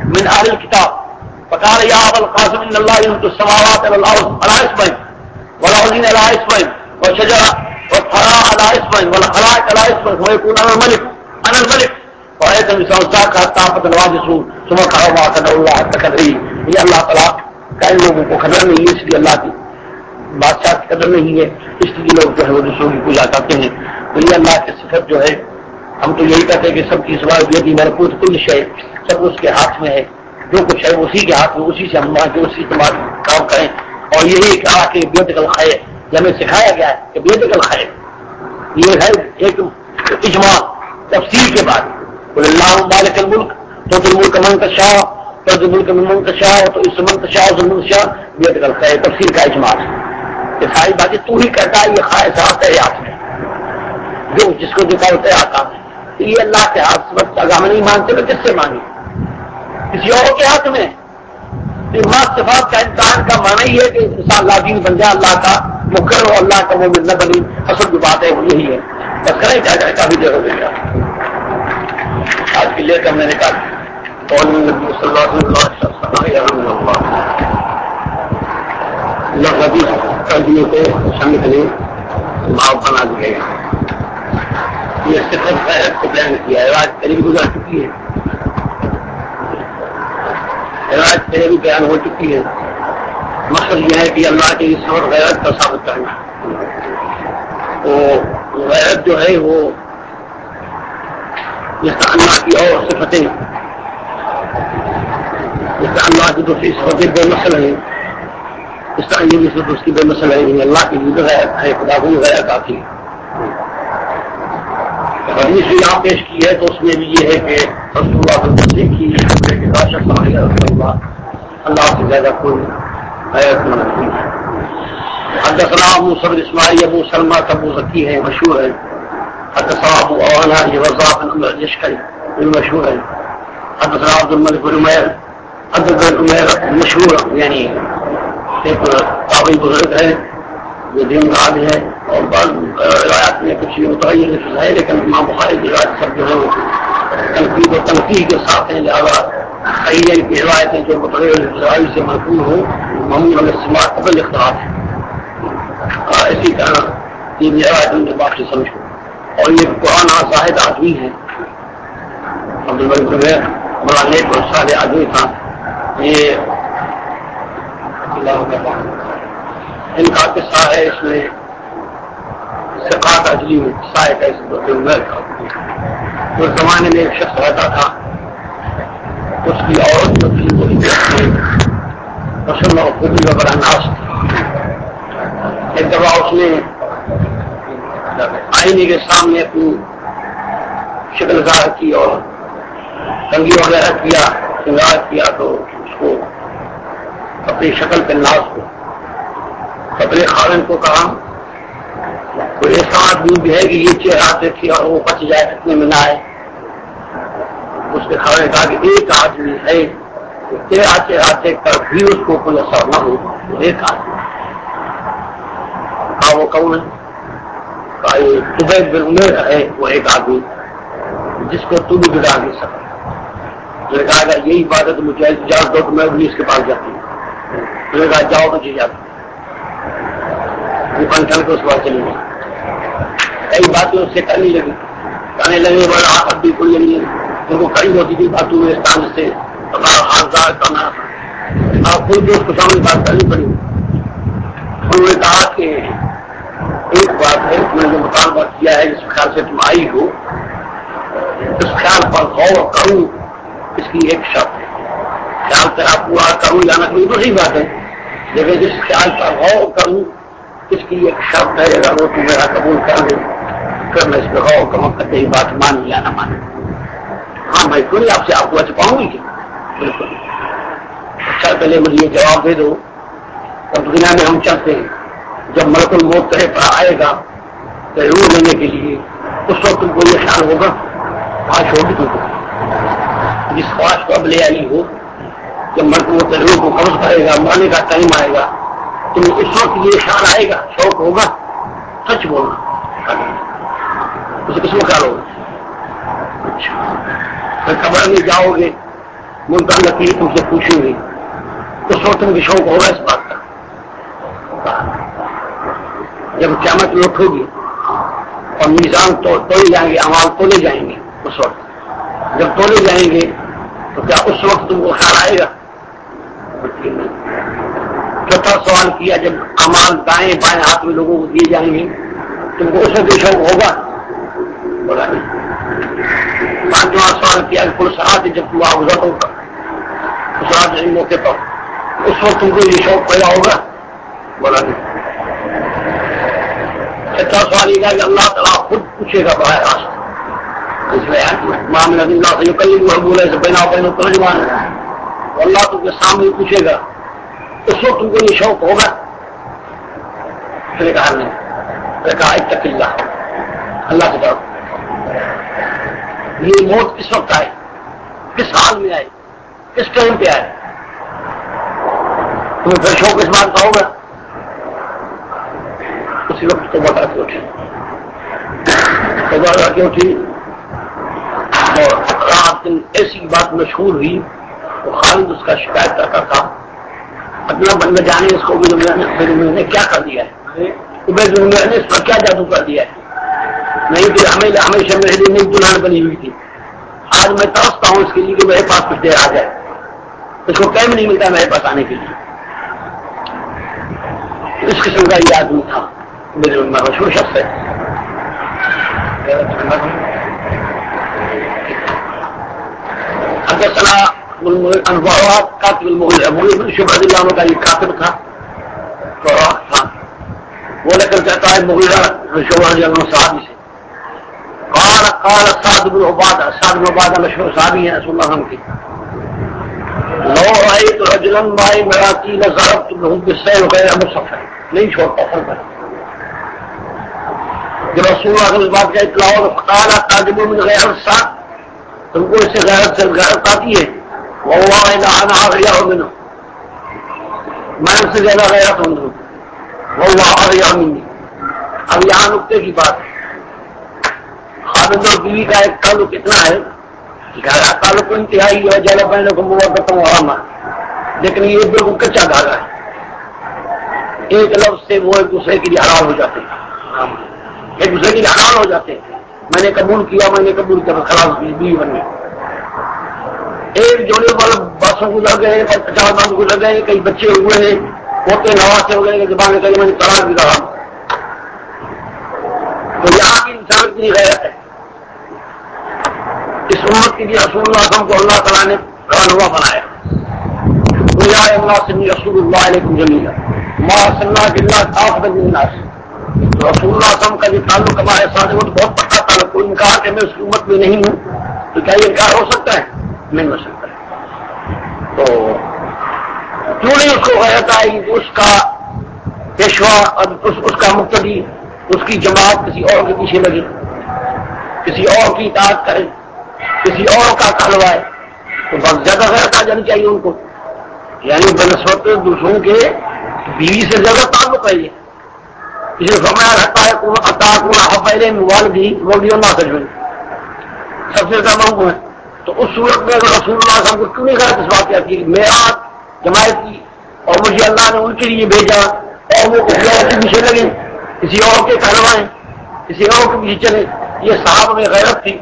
اهل الكتاب فقال يا ابا القاسم ان الله يملك السماوات والارض على اسمه والارضين على اسمه والشجر والثرى على اسمه والخلائق على اسمه ويكون انا الملك وآية النساء حتى فتن واجسون ثم قالوا ما قدر الله حتى قدره. یہ اللہ تعالیٰ کا ان لوگوں کو قدر نہیں ہے، اس لیے اللہ کی بادشاہ کی قدر نہیں ہے، اس لیے لوگ جو ہے وہ رسول کی پوجا کرتے ہیں. تو یہ اللہ کی صفت جو ہے، ہم تو یہی کہتے ہیں کہ سب کی سوال بیدی ملکوت کل شے، سب اس کے ہاتھ میں ہے، جو کچھ ہے اسی کے ہاتھ میں، اسی سے ہم مانگیں، اسی سے کام کریں. اور یہی کہا کہ بیدک الخیر، یہ ہمیں سکھایا گیا ہے کہ بیدک الخیر، یہ ہے ایک اجماع تفصیل کے بعد. قل اللہ مالک الملک تؤتی الملک من تشاء وتنزع الملک ممن تشاء وتعز من تشاء وتذل من تشاء بیدک الخیر، تفصیل کا اجماع ہے. یہ ساری باتیں تو ہی کہتا ہے، یہ خواہش ہے ہاتھ میں، جو جس کو دکھاتے آتا ہے. یہ اللہ کے ہاتھ سے اگر ہم نہیں مانتے تو کس سے مانگے؟ کسی اور کے ہاتھ میں. ماں صفات کا امتحان کا معنی یہ ہے کہ انسان اللہ دین بن جائے، اللہ کا مکر ہو، اللہ کا مومن نہ بنی. اصل جو بات ہے وہ یہی ہے. بس کریں کیا جائے، کافی دیر ہو گئی آج کی لے کر میں نے کہا نبی صلی اللہ علیہ وسلم کو شامل کرے بھاؤ بنا دیا گیا. یہ صفت غیرت کو بیان کیا ہے. آج قریب گزر چکی ہے، روایت پہلے بھی بیان ہو چکی ہے. مقصد یہ ہے کہ اللہ کے اس اور غیرت کا ثابت کرنا. تو غیرت جو ہے وہ جس طرح اللہ کی اور صفتیں، جس طرح اللہ کی دوسری صفتیں بے مثل ہیں، اس طرح یہ بھی صرف اس کی بے مثل ہے. اللہ کی بھی غیرت ہے، خدا کو بھی غیرت آتی ہے. حدیث بھی یہاں پیش کی ہے تو اس میں بھی یہ ہے کہ رسول اللہ صلی اللہ علیہ وسلم اللہ سے زیادہ کوئی غیرت نہ رکھتی ہے. حدثنا موسى بن اسماعیل ابو سلمہ ابو ذکی ہے، مشہور ہے. حدثنا ابو اوانا وزاق اليشكري مشہور ہے. حدثنا عبد الملك بن عمير، عبد بن عمير مشہور یعنی ایک تابعی بزرگ ہے جو دین کا عالم ہے. اور بعض روایات میں کچھ متغیر ہے، لیکن امام بخاری کی روایت سب جو ہے وہ تنقید و تنقید کے ساتھ ہیں. لہٰذا صحیح کی روایتیں جو متغیر سے منقول ہوں محمود علیہ السلام قبل اختلاف ہے. اسی طرح یہ روایتوں کے باقی سمجھو. اور یہ قرآن زاہد آدمی ہے، عبد الملک بڑا نیک اور صالح آدمی تھا. یہ ان کا قصہ ہے، اس میں سقاط اجلی میں قصہ ہے. اس زمانے میں ایک شخص رہتا تھا، اس کی عورت جو تھی وہ پسند اور خوبی کا بڑا ناز تھا. ایک دفعہ اس نے آئینے کے سامنے اپنی شکل ظاہر کی اور کنگھی وغیرہ کیا، سنگار کیا، تو اس کو اپنی شکل کے ناز کو اپنے خاوند کو کہا کوئی ایسا آدمی بھی ہے کہ یہ چہرہ دیکھے اور وہ بچ جائے، اتنے میں نہ آئے. اس کے خاوند نے کہا کہ ایک آدمی ہے تیرا چہرہ دیکھ کر بھی اس کو کوئی اثر نہ ہو، ایک آدمی. کہا وہ کون ہے؟ کہا یہ عبید بن عمیر ہے، وہ ایک آدمی جس کو تو بھی بگاڑ نہیں سکتا. میں نے کہا کہ یہی بات ہے تو مجھے اجازت دو کہ میں بھی اس کے پاس جاتی ہوں. میں نے کہا جاؤ تو جی جاتا. یہ بند کر کے اس بات چلی گئی. کئی باتیں اس سے کرنے لگی، کہنے لگے بڑا آپ بھی کوئی نہیں ہے. ان کو کئی ہوتی تھی باتوں میں استعمال سے حاضر کرنا، آپ کوئی بھی اس کو سامنے بات کرنی پڑی. انہوں نے کہا کہ ایک بات ہے، میں نے جو مطالبہ کیا ہے جس خیال سے تم آئی ہو اس خیال پر غور کروں، اس کی ایک شرط ہے. خیال تیرا پورا کروں یا نہ کروں تو صحیح بات ہے، لیکن جس خیال پر غور کروں اس کی ایک شرط ہے. اگر وہ تم میرا قبول کر دے پھر میں اس پہ غور کروں کہ تیری بات مان یا نہ مانے. ہاں میں کیوں نہیں آپ سے آپ کو چھپاؤں گی کیا؟ بالکل. اچھا پہلے مجھے یہ جواب دے دو، اب دنیا میں ہم چلتے ہیں، جب ملک الموت تیرے پر آئے گا روح لینے کے لیے اس وقت تم کو یہ خیال ہوگا خواہش ہوگی تم کو، جس خواہش کو اب لے آئی ہو، جب ملک الموت روح کو قبض کرے گا، مرنے کا ٹائم آئے گا، تمہیں اس وقت یہ خیال آئے گا، شوق ہوگا؟ سچ بولنا. اسے کس میں خیال ہوگا؟ اچھا پھر قبر میں جاؤ گے ملتان لکیر تم سے پوچھیں گے اس وقت تم کو شوق ہوگا اس بات کا. جب قیامت لوٹ ہوگی اور میزان تولے جائیں گے، اعمال تولے جائیں گے، اس وقت جب تولے جائیں گے تو کیا اس وقت تم کو خیال آئے گا؟ چوتھا سوال کیا جب اعمال دائیں بائیں ہاتھ میں لوگوں کو دیے جائیں گے تم کو اس وقت شوق ہوگا؟ بولا نہیں. پانچواں سوال کیا کہ کل ساتھ جب تم آگزر ہوگا اس رات موقع پر اس وقت تم کو یہ شوق پیدا ہوگا؟ بولا نہیں. چھٹا سوال یہ کہ اللہ تعالیٰ خود پوچھے گا براہ راست اس معاملہ اللہ سے کئی بولے سے بنا بہنوں ترجمان ہے اللہ تم کے سامنے پوچھے گا اس وقت تم کو یہ شوق ہوگا؟ کہا نہیں. کہا اتق اللہ، اللہ کی طرف یہ موت کس وقت آئے، کس حال میں آئے، کس ٹائم پہ آئے، تمہیں پھر شوق اس بات کا ہوگا؟ اسی وقت توبہ کر کے اٹھی، توبہ کر کے اٹھی اور رات دن ایسی بات مشہور ہوئی وہ خالد اس کا شکایت کرتا تھا اپنا بندہ جانے اس کو نے کیا کر دیا ہے، نے اس پر کیا جادو کر دیا ہے. نہیں تو ہمیشہ میرے لیے نئی دلہن بنی ہوئی تھی، آج میں ترستا ہوں اس کے لیے کہ میرے پاس کچھ دیر آ جائے، اس کو ٹائم نہیں ملتا میرے پاس آنے کے لیے. اس قسم کا یہ آدمی تھا میرے مشہور شخص ہے. حدثنا انوارات کاتب المغیرہ بن شعبہ رضی اللہ عنہ کا یہ کاتب تھا وہ لے کر کہتا ہے مغیرہ شعبہ رضی اللہ عنہ صحابی سے قال سعد بن عبادہ مشہور صحابی ہیں رسول اللہ کی لو رأيت رجلا معي مراتي لضربت له بالسيف غير مصفح، نہیں چھوڑتا فرق. جب رسول اللہ اس بات کا اطلاع ہو فقال قادم من غیر الساق، تم کو اس سے غیرت آتی ہے والله لا انا اغير منه، میں ان سے زیادہ غیرت ہوں والله اغير مني. اب یہاں نقطے کی بات ہے، خاوند اور بیوی کا ایک تعلق اتنا ہے تعلق انتہائی ہے جل بینکم مودۃ ورحمۃ، لیکن یہ بالکل کچا دھاگا ہے، ایک لفظ سے وہ ایک دوسرے کے لیے حلال ہو جاتے ہیں، ایک دوسرے کے لیے حلال ہو جاتے ہیں. میں نے قبول کیا خلاص بیوی بن گئی. ایک جوڑے والے بسوں گزر گئے 50 بند گزر گئے، کئی بچے ہوئے ہیں، پوتے نواسے ہو گئے، زبان کہی میں نے طلاق بھی رہا. تو یہاں کی انسان کی غیرت ہے. اس امت کے لیے رسول اللہ کو اللہ تعالیٰ نے رہنما بنایا. رسول اللہ علیکم جمیلا ما صلی اللہ کافر الناس. رسول اللہ وسلم کا جو تعلق ہمارے ساتھ وہ بہت پکا تعلق، کوئی انکار کہ میں اس امت میں نہیں ہوں تو کیا یہ انکار ہو سکتا ہے؟ نہیں ہو سکتا ہے. تو کیوں نہیں اس کو غیرت آئے گی کہ اس کا پیشوا اور اس کا مقتدی اس کی جماعت کسی اور کے پیچھے لگے، کسی اور کی اطاعت کرے، کسی اور کا کہلوائے، تو بہت زیادہ غیرت آ جانی چاہیے ان کو. یعنی بنسبت دوسروں کے بیوی سے زیادہ تعلق ہے یہ. اسے فرمایا رہتا ہے والدی نہ سجن سب سے زیادہ محبوب ہے. تو اس صورت میں اگر رسول اللہ صاحب کو کیوں نہیں غلط اس بات کی میعاد جماعت کی اور مجھے اللہ نے ان کے لیے بھیجا اور وہ کسی اور کے پیچھے لگے، کسی اور کے کہلوائیں، کسی اور کے پیچھے چلے، یہ صحابہ میں غیرت تھی.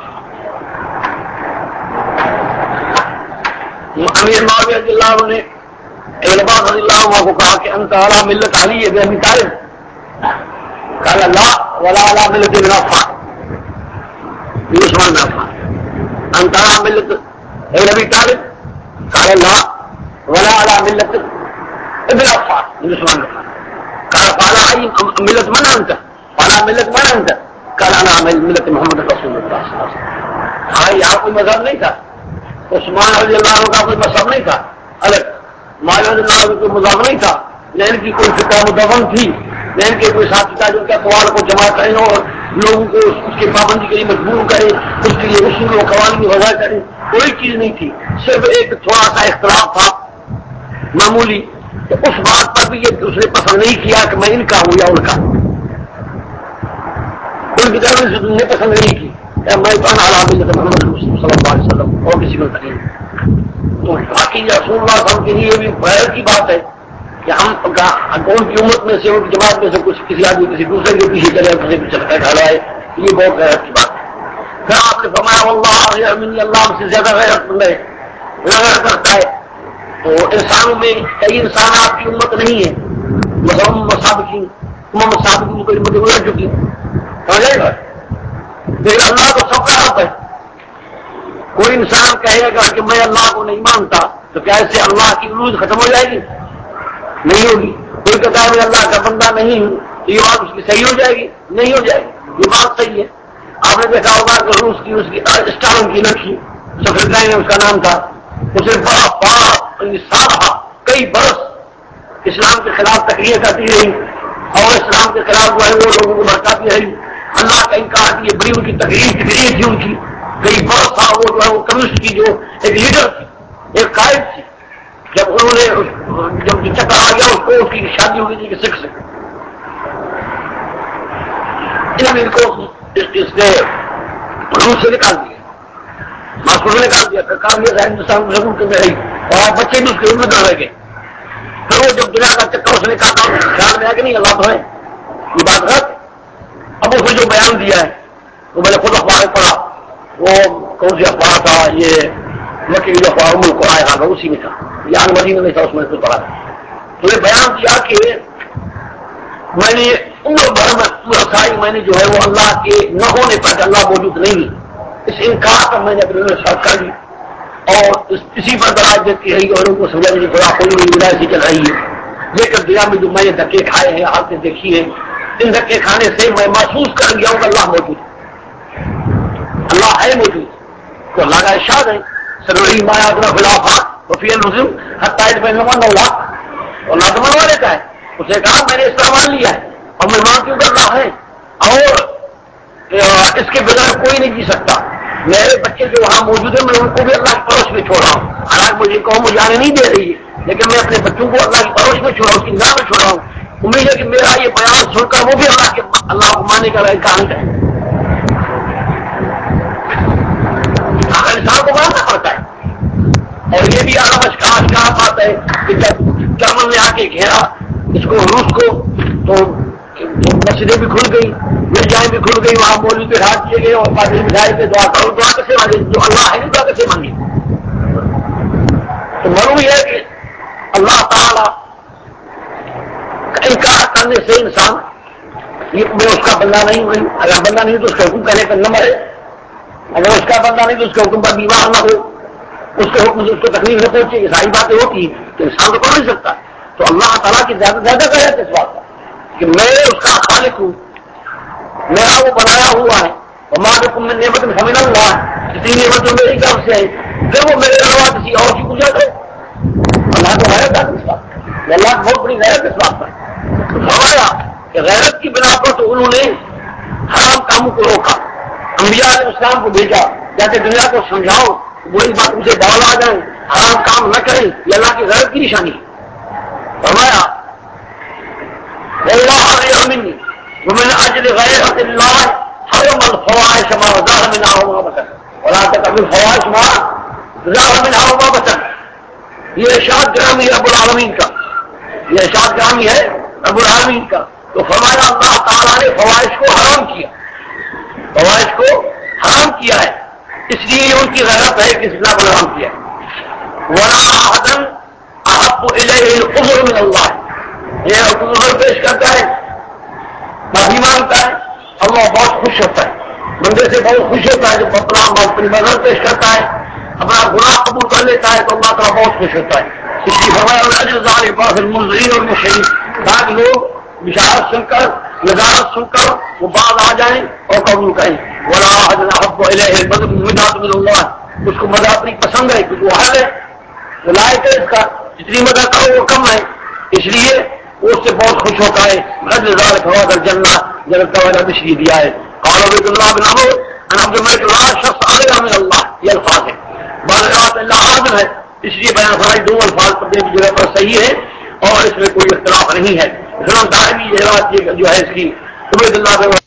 امیر معاویہ رضی اللہ عنہ نے عباس رضی اللہ عنہ کو کہا کہ انت علی ملت علی بن ابی طالب، قال لا ولا علی ملت ابن عفان، عثمان بن عفان. انت علی ملت ابن ابی طالب قال لا ولا علی ملت ابن عفان، عثمان بن عفان. قال ملت من انت؟ قال ملت من انت؟ قال انا ملت محمد رسول اللہ صلی اللہ علیہ وسلم. ہاں یہاں کوئی مذہب نہیں تھا، عثمان رضی اللہ عنہ کا کوئی مذہب نہیں تھا الگ، معاویہ رضی اللہ عنہ کا کوئی مذہب نہیں تھا، نہ ان کی کوئی فقہ مدون تھی، نہ ان کے کوئی ساتھی تھا جو کہ اقوال کو جمع کریں اور لوگوں کو اس کی پابندی کے لیے مجبور کرے، اس کے لیے اصول و قوانین وضع کرے. کوئی چیز نہیں تھی، صرف ایک تھوڑا سا اختلاف تھا معمولی. تو اس بات پر بھی یہ دوسرے پسند نہیں کیا کہ میں ان کا ہوں یا ان کا، ان کی طرف سے نے پسند نہیں کی میں تو محمد صلی اللہ علیہ وسلم اور کسی کو نہیں. تو باقی رسول اللہ صلی اللہ علیہ وسلم کے لیے بھی غیرت کی بات ہے کہ ہم ان کی امت میں سے ان کی جماعت میں سے کچھ کسی آدمی کسی دوسرے کے پیچھے چلے کسی کو چلتا ڈھالائے، یہ بہت غیرت کی بات ہے۔ پھر آپ نے فرمایا اللہ ہم سے زیادہ غیرت مند ہے، غیرت کرتا ہے۔ تو انسانوں میں کئی انسان آپ کی امت نہیں ہے، مسابقین کو امت گزر چکی، سمجھے گا؟ لیکن اللہ تو سب کا رب ہے۔ کوئی انسان کہے گا کہ میں اللہ کو نہیں مانتا تو کیا اس سے اللہ کی علوج ختم ہو جائے گی؟ نہیں ہوگی۔ کوئی کہتا ہے میں اللہ کا بندہ نہیں ہوں تو یہ بات اس کی صحیح ہو جائے گی؟ نہیں ہو جائے گی۔ یہ بات صحیح ہے۔ آپ نے دیکھا ہوگا کہ روس کی اس کی اسٹالن کی لڑکی سفرکائی میں اس کا نام تھا، اسے بڑا سالہ کئی برس اسلام کے خلاف تقریر کرتی رہی اور اسلام کے خلاف جو ہے وہ لوگوں کو بھڑکاتی رہی، اللہ کا انکار کی بڑی ان کی تقریر تھی ان کی، کئی برس تھا وہ جو ہے وہ کمیونسٹ کی جو ایک لیڈر تھی، ایک قائد تھی۔ جب انہوں نے جب چکر آ گیا اس کو اس کی شادی ہو گئی تھی کہ سکھ سے ان کو اس نے روس سے نکال دیا، ماسکو سے نکال دیا، سرکار نے ہندوستان میں ضرور رہی اور بچے بھی اس کے اندر رہ گئے۔ پھر وہ جب دنیا کا چکر اس نے کہا تھا خیال میں آیا کہ نہیں اللہ تو ہے، یہ بات غلط۔ اب اس نے جو بیان دیا ہے وہ میں نے خود اخبار پڑھا، وہ کون سی اخبار تھا، یہ مکی جو اخبار ملک کو آیا تھا اسی میں تھا، یہاں مدینہ میں تھا، اس میں خود پڑھا تھا۔ تو یہ بیان دیا کہ میں نے عمر بھر میں میں نے جو ہے وہ اللہ کے نہ ہونے پر اللہ موجود نہیں، اس انکار پر میں نے اپنے ساتھ کر لی اور اسی پر دراز دیتی رہی اور ان کو سمجھا کہ خدا کوئی میری ولایت سے چل رہی ہے۔ لیکن دنیا میں جو میں نے دھکے کھائے ہیں، حالتیں دیکھی ہیں، ان دھکے کھانے سے میں محسوس کر گیا ہوں کہ اللہ موجود ہے، اللہ ہے موجود، تو اللہ کا ارشاد ہے سنوری مایا ادنا خلافات وفی الرسم حتائد بین اللہ، اور لازمن والے کا ہے، اسے کہا میں نے اس طرح مان لیا ہے اور میں مانتی ہوں کہ اللہ ہے اور اس کے بغیر کوئی نہیں جی سکتا۔ میرے بچے جو وہاں موجود ہیں میں ان کو بھی اللہ کی پڑوس میں چھوڑ رہا ہوں، حالانکہ مجھے قوم جانے نہیں دے رہی ہے، لیکن میں اپنے بچوں کو اللہ کی پڑوس میں چھوڑا ہوں، اس کی نگاہ میں چھوڑا ہوں۔ امید ہے کہ میرا یہ بیان سن کر وہ بھی اللہ کو ماننے کا امکان ہے۔ انسان کو ماننا پڑتا ہے، اور یہ بھی آشکار بات ہے کہ جب جرمن نے آ کے گھیرا اس کو روس کو تو مسجدیں بھی کھل گئی، گرجائیں بھی کھل گئی، وہاں مولوی پہ ہاتھ دیے گئے اور پادری بٹھائے تھے، دعا کرو، دعا کیسے مانگے؟ جو اللہ ہے نہیں دعا کیسے مانگے؟ تو معلوم یہ ہے کہ اللہ تعالی کا انکار کرنے سے انسان میں اس کا بندہ نہیں ہوں، اگر بندہ نہیں تو اس کا حکم کرنے کا نہ مرے، اگر اس کا بندہ نہیں تو اس کے حکم پر بیمار نہ ہو، اس کے حکم سے اس کو تکلیف نہ پہنچے، یہ ساری باتیں ہوتی ہیں تو انسان تو کر نہیں سکتا۔ تو اللہ تعالیٰ کی زیادہ زیادہ غیرت اس بات کا کہ میں اس کا خالق ہوں، میرا وہ بنایا ہوا ہے، ہمارے حکم میں نعمت میں سمجھنا ہوا ہے، اسی نعمت جو میری طرف سے ہے، پھر وہ میرے علاوہ کسی اور کی پوجا کرے، اللہ کو غیرت ہے اس بات، اللہ بہت بڑی غیرت اس بات پر۔ فرمایا کہ غیرت کی بنا پر تو انہوں نے حرام کاموں کو روکا، انبیاء علیہ السلام کو بھیجا جاتے دنیا کو سمجھاؤ، وہی بات ان سے باہر آ جائیں، حرام کام نہ کریں، یہ اللہ کی غیرت کی نشانی ہے۔ فرمایا واللہ یامنی ومن اجل غیرت اللہ حرم الفواحش ما ظهر منها وما بطن ولا تقربوا الفواحش ما ظهر منها وما بطن۔ یہ ارشاد گرامی رب العالمین کا، یہ ارشاد گرامی ہے رب العالمین کا۔ تو فرمایا اللہ تعالیٰ نے فواحش کو حرام کیا، فواحش کو حرام کیا ہے، اس لیے ان کی غیرت ہے کہ اسلام کو حرام کیا ہے۔ ولا احد احب الیہ العذر من اللہ، یہ عذر پیش کرتا ہے، معافی مانگتا ہے، اللہ بہت خوش ہوتا ہے، بندے سے بہت خوش ہوتا ہے جب اپنی نظر پیش کرتا ہے، اپنا گناہ قبول کر لیتا ہے تو اللہ تعالیٰ بہت خوش ہوتا ہے۔ اس کی فرمایا المنذرین اور مشرین، تاکہ لوگ بشارت سن کر نظارت سن کر وہ باز آ جائیں اور قبول کریں۔ ولا احد احب الیہ المدحۃ من اللہ، اس کو مدح اپنی پسند ہے کیونکہ وہ حل ہے، وہ لائق ہے، اس کا جتنی مدح کرو وہ کم ہے، اس لیے وہ اس سے بہت خوش ہوتا ہے۔ جنت کا وعدہ بشری دیا ہے۔ قال عبد اللہ بن عمر ان عبد الملک لا شخص علیہ من اللہ، یہ الفاظ ہے، بعض روایت اللہ عادل ہے، اس لیے بیان فرمائی دو الفاظ پڑھنے کی جگہ پر صحیح ہے اور اس میں کوئی اختلاف نہیں ہے۔ دارمی جو ہے اس کی عبید اللہ